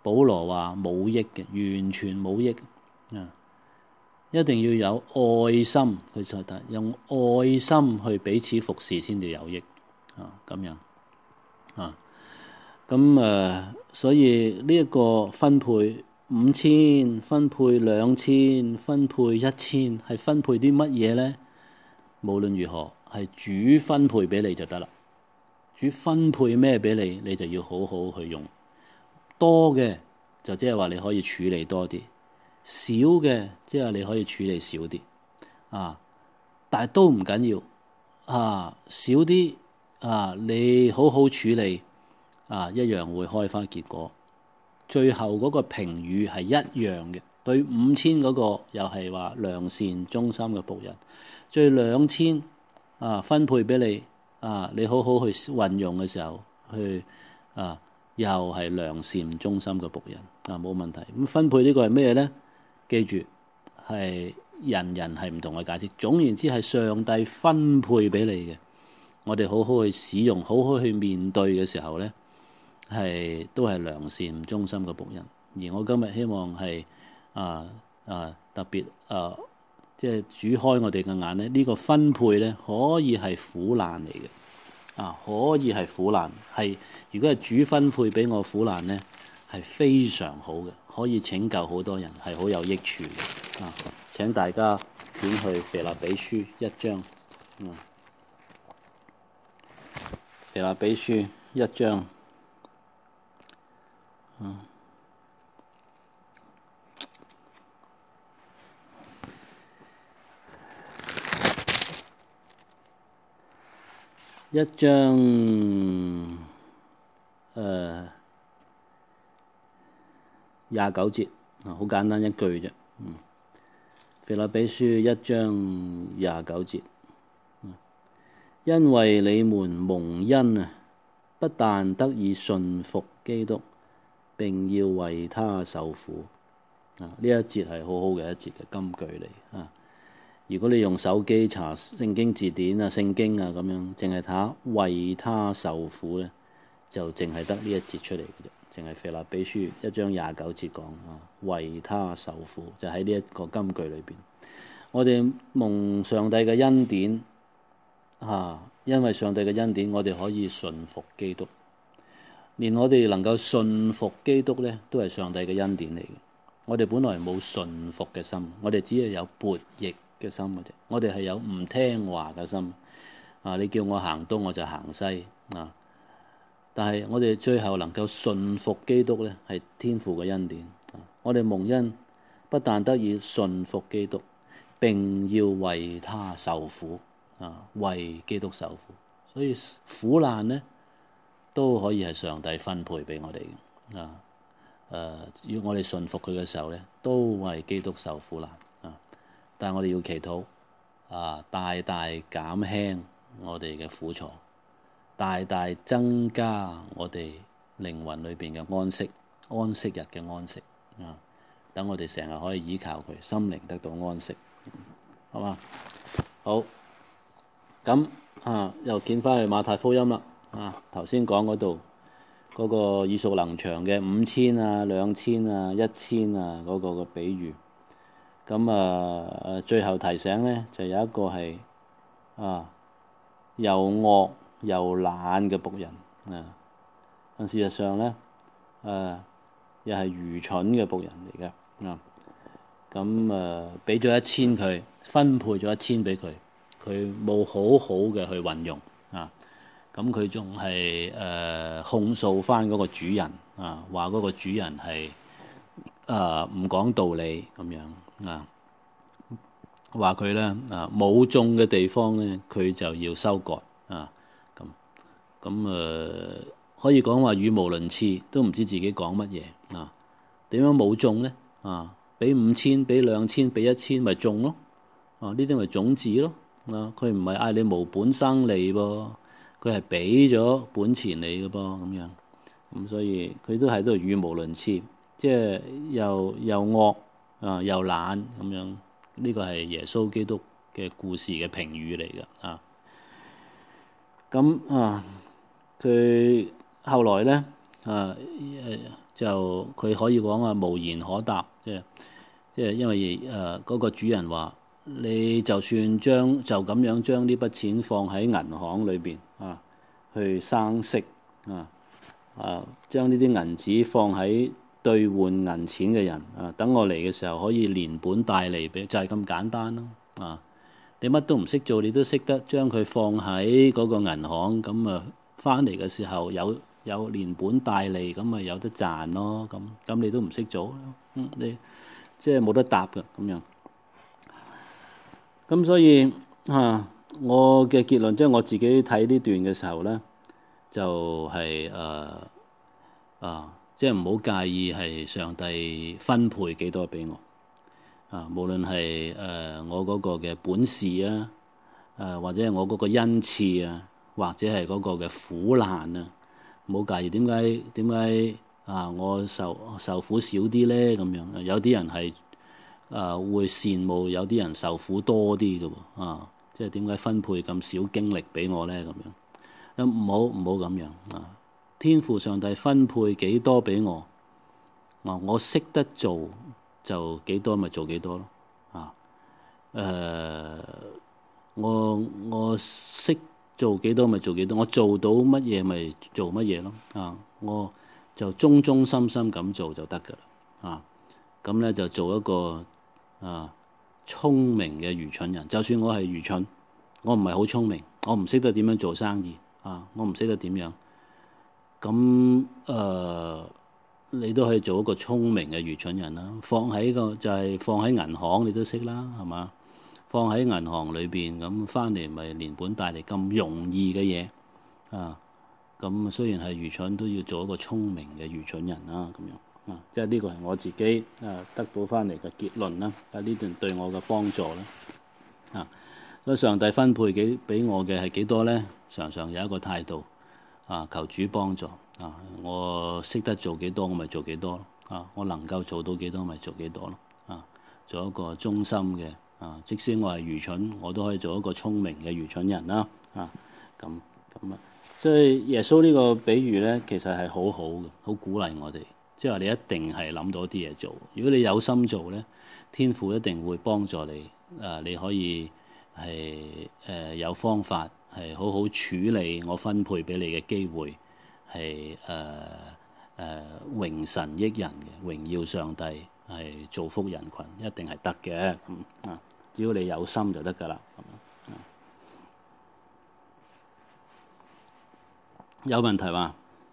保羅話冇益嘅，完全冇益啊！一定要有愛心，佢才得用愛心去彼此服侍先至有益啊！咁樣啊，咁誒、呃，所以呢一個分配五千、分配兩千、分配一千，係分配啲乜嘢咧？無論如何，係主分配俾你就得啦。主分配咩俾你，你就要好好去用。多嘅就即係話你可以處理多啲，少嘅即係你可以處理少啲啊。但係都唔緊要啊，少啲啊，你好好處理啊，一樣會開花結果。最後嗰個評語係一樣嘅，對五千嗰個又係話良善忠心嘅僕人，最兩千啊分配俾你啊，你好好去運用嘅時候去啊。又係良善忠心嘅僕人啊，冇問題。咁分配呢個係咩咧？記住係人人係唔同嘅解釋。總言之係上帝分配俾你嘅，我哋好好去使用，好好去面對嘅時候咧，係都係良善忠心嘅僕人。而我今日希望係啊啊特別啊，即係主開我哋嘅眼咧，呢個分配咧可以係苦難嚟嘅。啊，可以係苦難，係如果係主分配俾我苦難咧，係非常好嘅，可以拯救好多人，係好有益處嘅。啊，請大家卷去腓立比書一章，嗯，腓立比書一章，嗯，一章誒廿九節啊，好簡單一句啫。嗯，腓立比書一章廿九節，嗯，因為你們蒙恩啊，不但得以順服基督，並要為他受苦啊。呢一節係好好嘅一節嘅金句嚟啊。如果你用手機查聖經字典啊、聖經啊咁樣，淨係睇下為他受苦咧，就淨係得呢一節出嚟嘅啫。淨係腓立比書一章廿九節講啊，為他受苦就喺呢一個金句裏邊。我哋蒙上帝嘅恩典啊，因為上帝嘅恩典，我哋可以順服基督。連我哋能夠順服基督咧，都係上帝嘅恩典嚟嘅。我哋本來冇順服嘅心，我哋只係有悖逆嘅心嘅啫。我哋係有唔聽話嘅心啊！你叫我行東，我就行西啊！但係我哋最後能夠順服基督咧，係天父嘅恩典啊！我哋蒙恩不但得以順服基督，並要為他受苦啊！為基督受苦，所以苦難咧都可以係上帝分配俾我哋嘅啊！誒、呃，要我哋順服佢嘅時候咧，都為基督受苦難啊！但係我哋要祈禱啊，大大減輕我哋嘅苦楚，大大增加我哋靈魂裏邊嘅安息，安息日嘅安息啊！等我哋成日可以依靠佢，心靈得到安息，好嘛？好，咁啊，又見翻去馬太福音啦啊！頭先講嗰度。嗰個耳熟能詳嘅五千啊、兩千啊、一千啊嗰、那個嘅比喻，咁啊最後提醒咧就有一個係啊又惡又懶嘅僕人啊，但事實上咧誒、啊、又係愚蠢嘅僕人嚟嘅啊，咁誒俾咗一千佢，分配咗一千俾佢，佢冇好好嘅去運用啊。咁佢仲係誒控訴翻嗰個主人啊，話嗰個主人係誒唔講道理咁樣啊，話佢咧啊冇種嘅地方咧，佢就要收割啊，咁咁誒可以講話語無倫次，都唔知自己講乜嘢啊？點樣冇種咧？啊，俾五千，俾兩千，俾一千，咪種咯？啊，呢啲咪種子咯？啊，佢唔係嗌你無本生利噃。佢係俾咗本錢你嘅噃，咁樣咁所以佢都係都語無倫次，即係又又惡啊，又懶咁樣。呢個係耶穌基督嘅故事嘅評語嚟㗎啊。咁啊，佢後來咧啊， 就佢可以講話無言可答，即係即係因為誒嗰、呃嗰個主人話，你就算將就咁樣將呢筆錢放喺銀行裏邊啊，去生息啊啊，將呢啲銀紙放喺兌換銀錢嘅人啊，等我嚟嘅時候可以連本帶利俾，就係、是、咁簡單咯啊！你乜都唔識做，你都識得將佢放喺嗰個銀行，咁啊翻嚟嘅時候有有連本帶利，咁咪有得賺咯。咁咁你都唔識做，嗯，你即係冇得答㗎咁樣。咁所以啊，我嘅結論即係我自己睇呢段嘅時候咧，就係、是、誒啊。啊即係唔好介意係上帝分配幾多俾我啊，無論係誒、呃、我嗰個嘅本事啊，誒、啊、或者係我嗰個恩賜啊，或者係嗰個嘅苦難啊，唔好介意。點解點解啊？我受受苦少啲咧？咁樣有啲人係啊會羨慕有啲人受苦多啲嘅喎啊！即係點解分配咁少經歷俾我咧？咁樣咁唔好唔好咁樣啊！天父上帝分配幾多俾我，啊，我識得做就幾多咪做幾多咯，啊，誒、呃，我我識做幾多咪做幾多，我做到乜嘢咪做乜嘢咯，啊，我就忠忠心心咁做就得噶啦，啊，咁咧就做一個啊聰明嘅愚蠢人，就算我係愚蠢，我唔係好聰明，我唔識得點樣做生意，啊，我唔識得點樣。咁誒、呃，你都可以做一個聰明嘅愚蠢人啦。放喺個就係、是、放喺銀行，你都識啦，係嘛？放喺銀行裏邊，咁翻嚟咪連本帶利咁容易嘅嘢啊！咁雖然係愚蠢，都要做一個聰明嘅愚蠢人啦。咁樣啊，即係呢個係我自己啊得到翻嚟嘅結論啦。啊，呢段對我嘅幫助啦。啊，所以上帝分配幾俾我嘅係幾多咧？常常有一個態度。啊！求主幫助啊！我識得做幾多，我咪做幾多咯。啊！我能夠做到幾多，咪做幾多咯。啊！做一個忠心嘅啊，即使我係愚蠢，我都可以做一個聰明嘅愚蠢人啦。啊！咁咁啊，所以耶穌呢個比喻咧，其實係好好嘅，好鼓勵我哋。即係話你一定係諗到啲嘢做。如果你有心做咧，天父一定會幫助你。啊！你可以係誒、呃、有方法。係好好處理我分配俾你嘅機會，係誒誒榮神益人嘅，榮耀上帝，係造福人群，一定係得嘅。咁啊，只要你有心就得㗎啦。咁啊，有問題嘛？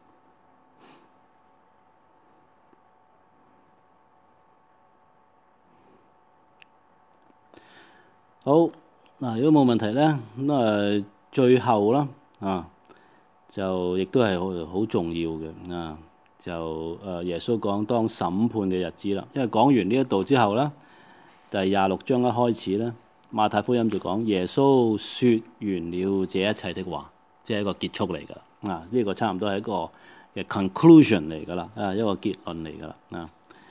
好嗱，如果冇問題咧，咁啊。最後啦，啊，就亦都係好好重要嘅啊！就誒耶穌講當審判嘅日子啦，因為講完呢一度之後咧，第廿六章一開始咧，馬太福音就講耶穌説完了這一切的話，即係一個結束嚟㗎啦。啊，呢、這個差唔多係一個嘅 conclusion 嚟㗎啦，啊，一個結論嚟㗎啦。啊，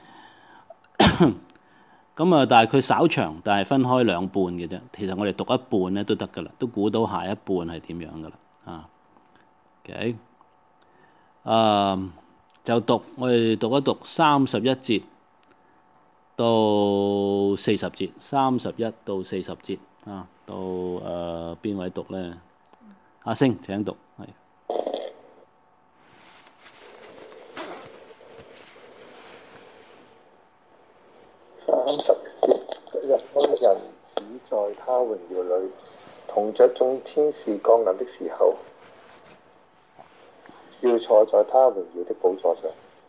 咁啊，但係佢稍長，但係分開兩半嘅啫。其實我哋讀一半咧都得㗎啦，都估到下一半係點樣㗎啦。啊 ，OK，啊，就讀我哋讀一讀三十一節到四十節，三十一到四十節啊，到誒邊位讀咧？阿星請讀，係。 三十節，日當人子在他榮耀裏，同着眾天使降臨的時候，要坐在他榮耀的寶座上。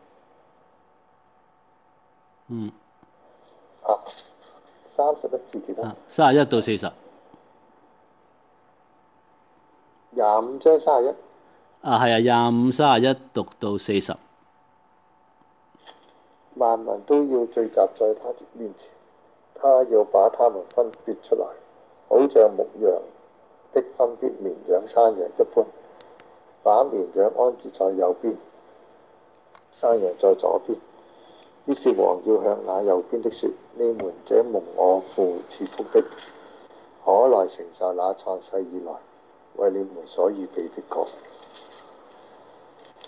嗯。 啊，三十一節記得。 三十一到四十。 廿五章三十一。 啊，係啊，廿五、三十一讀到四十。 萬民都要聚集在他面前，他要把他們分別出來，好像牧羊的分別綿羊山羊一般，把綿羊安置在右邊，山羊在左邊。於是王要向那右邊的說：你們這蒙我父賜福的，可來承受那創世以來為你們所預備的國。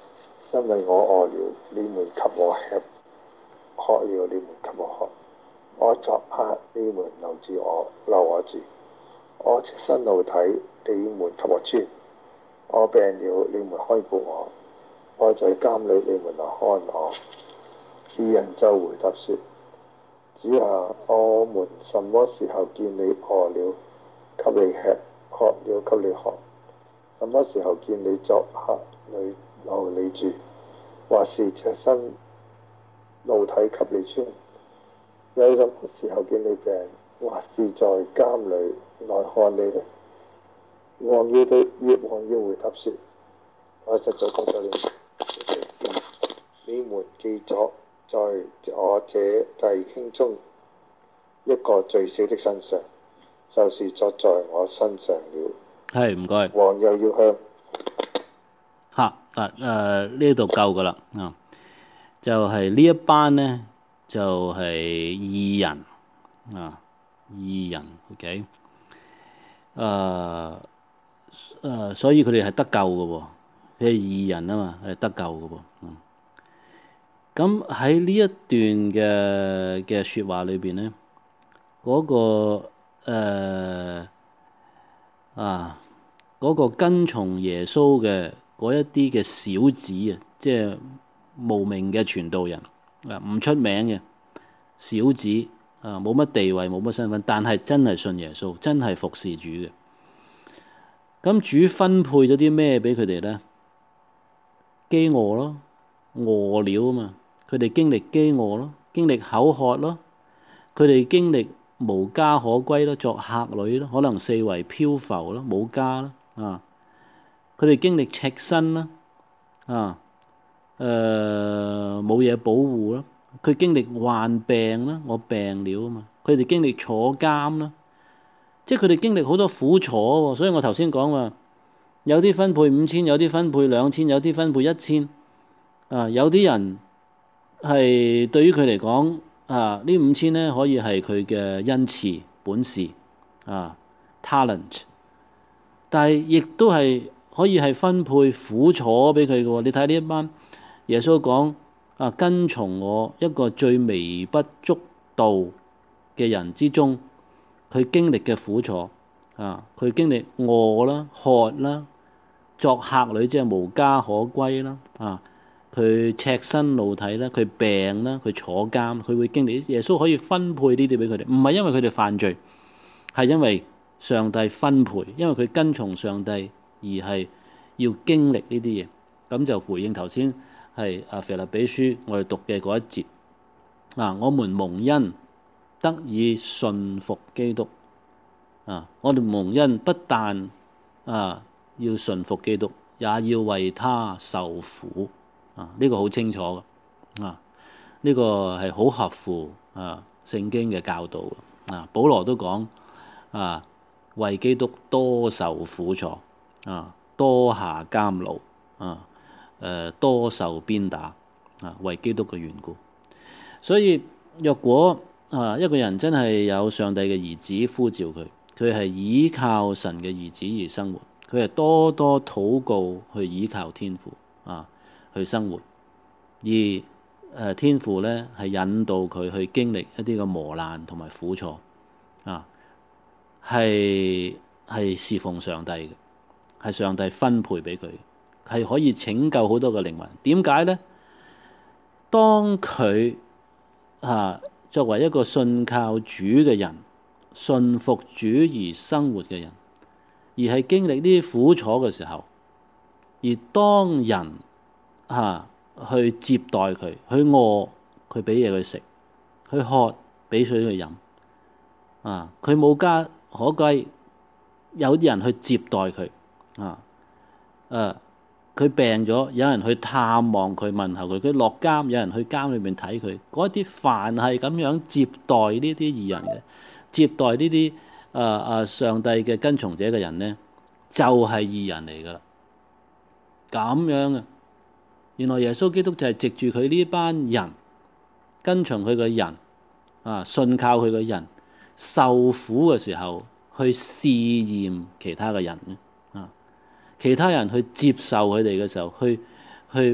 因為我餓了，你們給我吃；渴了，你們給我喝。我作客，你們留住我，留我住。我赤身露體，你們給我穿；我病了，你們看顧我；我在監裏，你們來看我。義人就回答說：主啊，我們什麼時候見你餓了，給你吃；渴了，給你喝？什麼時候見你作客裏留你住，或是赤身露體給你穿？有什麼時候見你病，或是在監裏來看你呢？王要對王要回答說：我實在告訴你們，這事你們記咗在我這弟兄中一個最小的身上，就是作在我身上了。 係，唔該。 王又要向嚇嗱誒呢度夠噶啦啊，就係、是、呢一班咧，就係、是、義人啊，義人 OK 誒、啊、誒、啊，所以佢哋係得救嘅喎，佢係義人啊嘛，係得救嘅喎。嗯，咁喺呢一段嘅嘅説話裏邊咧，嗰、那個誒。啊！嗰、那個跟從耶穌嘅嗰一啲嘅小子啊，即係無名嘅傳道人啊，唔出名嘅小子啊，冇乜地位，冇乜身份，但係真係信耶穌，真係服侍主嘅。咁主分配咗啲咩俾佢哋咧？飢餓咯，餓了啊嘛，佢哋經歷飢餓咯，經歷口渴咯，佢哋經歷無家可歸咯，作客旅咯，可能四圍漂浮咯，冇家啦啊！佢哋經歷赤身啦啊，誒冇嘢保護啦，佢經歷患病啦，我病了啊嘛！佢哋經歷坐監啦，即係佢哋經歷好多苦楚喎。所以我頭先講話，有啲分配五千，有啲分配兩千，有啲分配一千啊！有啲人係對於佢嚟講。啊！呢五千咧可以係佢嘅恩賜本事啊 talent， 但係亦都係可以係分配苦楚俾佢嘅喎。你睇呢一班耶穌講啊，跟從我一個最微不足道嘅人之中，佢經歷嘅苦楚啊，佢經歷餓啦、渴啦、作客旅即係無家可歸啦啊。佢赤身露體啦，佢病啦，佢坐監，佢會經歷。耶穌可以分配呢啲俾佢哋，唔係因為佢哋犯罪，係因為上帝分配，因為佢跟從上帝而係要經歷呢啲嘢。咁就回應頭先係啊腓立比書我哋讀嘅嗰一節啊，我們蒙恩得以順服基督啊，我哋蒙恩不但啊要順服基督，也要為他受苦。啊！呢、這個好清楚嘅，啊，呢、這個係好合乎啊聖經嘅教導嘅。啊，保羅都講啊，為基督多受苦楚，啊，多下監牢，啊，誒，多受鞭打，啊，為基督嘅緣故。所以若果啊一個人真係有上帝嘅兒子呼召佢，佢係依靠神嘅兒子而生活，佢係多多禱告去依靠天父啊。去生活，而誒、呃、天父咧係引導佢去經歷一啲嘅磨難同埋苦楚啊，係係侍奉上帝嘅，係上帝分配俾佢，係可以拯救好多嘅靈魂。點解咧？當佢啊作為一個信靠主嘅人，信服主而生活嘅人，而係經歷呢啲苦楚嘅時候，而當人啊，去接待佢，去餓佢俾嘢佢食，去渴俾水佢飲，啊，佢冇家可歸，有啲人去接待佢，啊，誒、啊，佢病咗，有人去探望佢問候佢，佢落監，有人去監裏面睇佢，嗰啲凡係咁樣接待呢啲義人嘅，接待呢啲誒誒上帝嘅跟從者嘅人咧，就係、是、義人嚟噶啦，咁樣嘅。原來耶穌基督就係藉住佢呢班人跟從佢嘅人啊，信靠佢嘅人受苦嘅時候，去試驗其他嘅人啊，其他人去接受佢哋嘅時候，去去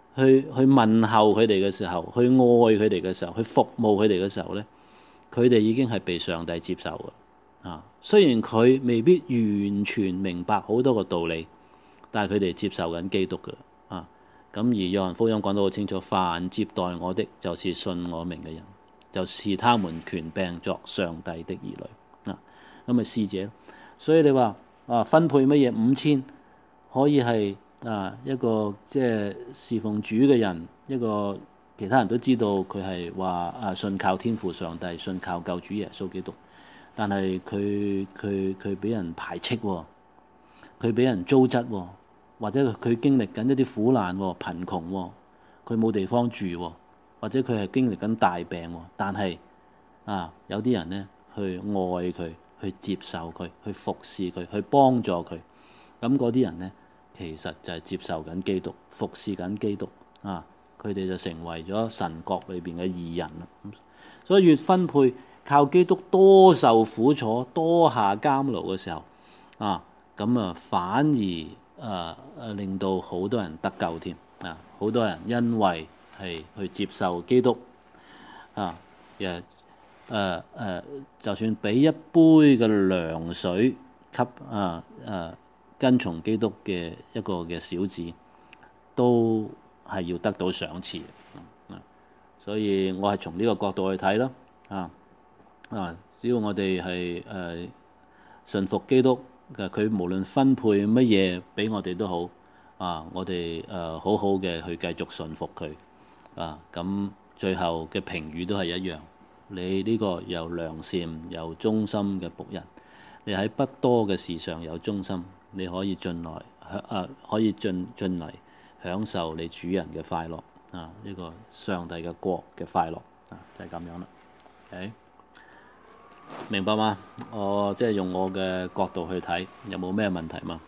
去去問候佢哋嘅時候，去愛佢哋嘅時候，去服務佢哋嘅時候咧，佢哋已經係被上帝接受嘅啊。雖然佢未必完全明白好多個道理，但係佢哋接受緊基督嘅啊。咁而約翰福音講得好清楚，凡接待我的，就是信我名嘅人，就是他們權柄作上帝的兒女啊。咁啊，使者，所以你話啊，分配乜嘢五千可以係啊一個即係侍奉主嘅人，一個其他人都知道佢係話啊信靠天父上帝，信靠救主耶穌基督，但係佢佢佢俾人排斥喎，佢俾人糟質喎，或者佢經歷緊一啲苦難喎，貧窮喎，佢冇地方住喎，或者佢係經歷緊大病喎，但係啊有啲人咧去愛佢，去接受佢，去服侍佢，去幫助佢，咁嗰啲人咧其實就係接受緊基督，服侍緊基督啊，佢哋就成為咗神國裏邊嘅義人啦。所以越分配靠基督多受苦楚，多下監牢嘅時候啊，咁啊反而誒誒、呃、令到好多人得救添啊！好多人因為係去接受基督啊，誒誒誒，就算俾一杯嘅涼水給啊誒、啊、跟從基督嘅一個嘅小子，都係要得到賞賜嘅啊！所以我係從呢個角度去睇咯啊啊！只要我哋係誒順服基督。佢無論分配乜嘢俾我哋都好啊，我哋誒、呃、好好嘅去繼續順服佢啊，咁最後嘅評語都係一樣。你呢個又良善又忠心嘅僕人，你喺不多嘅事上有忠心，你可以進來享啊，可以進進嚟享受你主人嘅快樂啊，呢、這個上帝嘅國嘅快樂啊，就係、是、咁樣啦。誒。明白嗎？我即係用我嘅角度去睇，有冇咩問題嘛？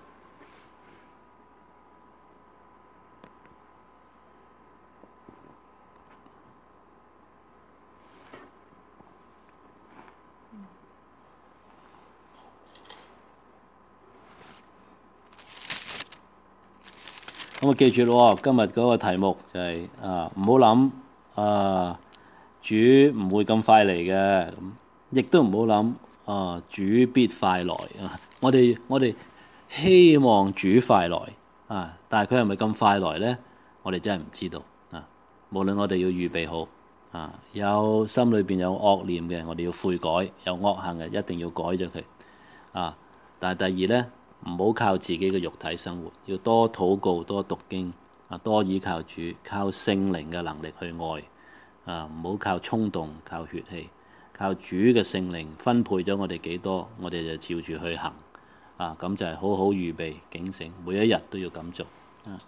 咁我記住咯，今日嗰個題目就係、是、啊，唔好諗啊，主唔會咁快嚟嘅咁。亦都唔好諗啊！主必快來啊！我哋我哋希望主快來啊！但係佢係咪咁快來咧？我哋真係唔知道啊！無論我哋要預備好啊，有心裏邊有惡念嘅，我哋要悔改；有惡行嘅，一定要改咗佢啊！但係第二咧，唔好靠自己嘅肉體生活，要多禱告、多讀經啊，多依靠主，靠聖靈嘅能力去愛啊！唔好靠衝動、靠血氣。靠主嘅聖靈分配咗我哋幾多，我哋就照住去行啊！咁就係好好預備警醒，每一日都要咁做啊！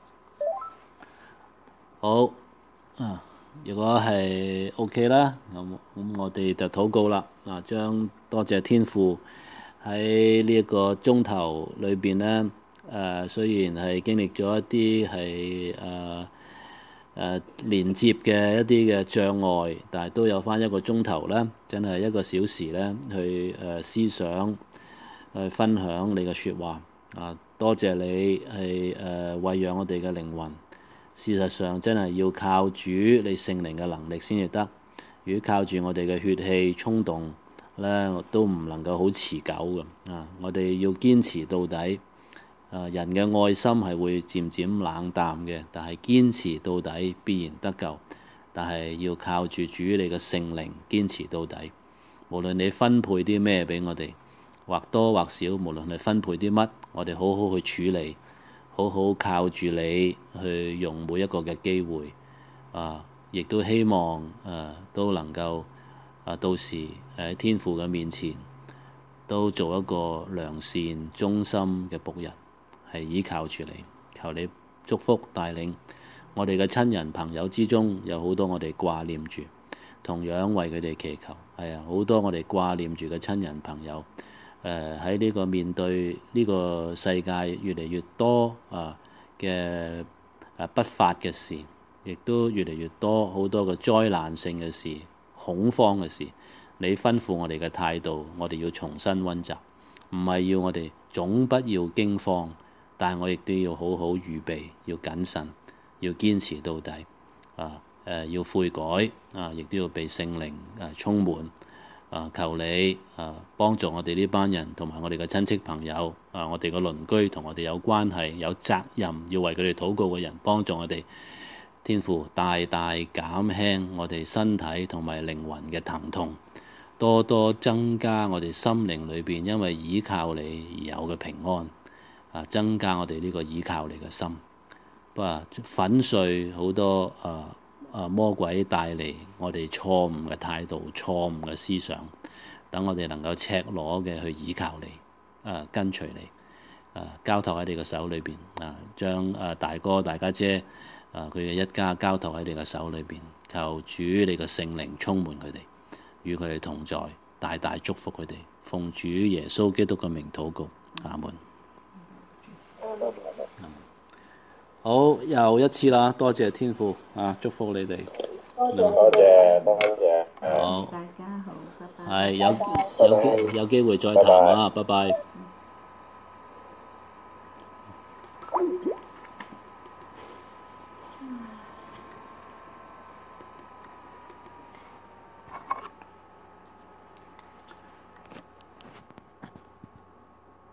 好啊，如果係 OK 啦，咁咁我哋就禱告啦。嗱，將多謝天父喺呢一個鐘頭裏邊咧，誒雖然係經歷咗一啲係誒誒連接嘅一啲嘅障礙，但係都有翻一個鐘頭啦，真係一個小時咧去誒、呃、思想去分享你嘅説話啊！多謝你係誒、呃、餵養我哋嘅靈魂。事實上真係要靠主你聖靈嘅能力先至得，如果靠住我哋嘅血氣衝動咧，都唔能夠好持久嘅啊！我哋要堅持到底。啊！人嘅愛心係會漸漸冷淡嘅，但係堅持到底必然得救。但係要靠住主你嘅聖靈堅持到底。無論你分配啲咩俾我哋，或多或少，無論你分配啲乜，我哋好好去處理，好好靠住你去用每一個嘅機會。啊！亦都希望啊都能夠啊到時喺天父嘅面前都做一個良善忠心嘅僕人。係依靠住你，求你祝福帶領我哋嘅親人朋友之中，有好多我哋掛念住，同樣為佢哋祈求。係啊，好多我哋掛念住嘅親人朋友，誒喺呢個面對呢個世界越嚟越多啊嘅誒不法嘅事，亦都越嚟越多好多嘅災難性嘅事、恐慌嘅事。你吩咐我哋嘅態度，我哋要重新溫習，唔係要我哋總不要驚慌。但係我亦都要好好預備，要謹慎， 要堅持到底啊！誒、呃、要悔改啊，亦都要被聖靈誒充滿啊！求你啊幫助我哋呢班人同埋我哋嘅親戚朋友啊，我哋嘅鄰居同我哋有關係、有責任要為佢哋禱告嘅人，幫助我哋天父大大減輕我哋身體同埋靈魂嘅疼痛，多多增加我哋心靈裏邊因為倚靠你而有嘅平安啊！增加我哋呢個倚靠你嘅心，啊粉碎好多啊啊魔鬼帶嚟我哋錯誤嘅態度、錯誤嘅思想，等我哋能夠赤裸嘅去倚靠你，啊跟隨你，啊交託喺你嘅手裏邊，啊將啊大哥大家姐啊佢嘅一家交託喺你嘅手裏邊，求主你嘅聖靈充滿佢哋，與佢哋同在，大大祝福佢哋，奉主耶穌基督嘅名禱告，阿門。好，又一次啦，多謝天父啊，祝福你哋。 多謝多謝多謝。 好， 大家好，拜拜。 係有有機有機會再談啊，拜拜。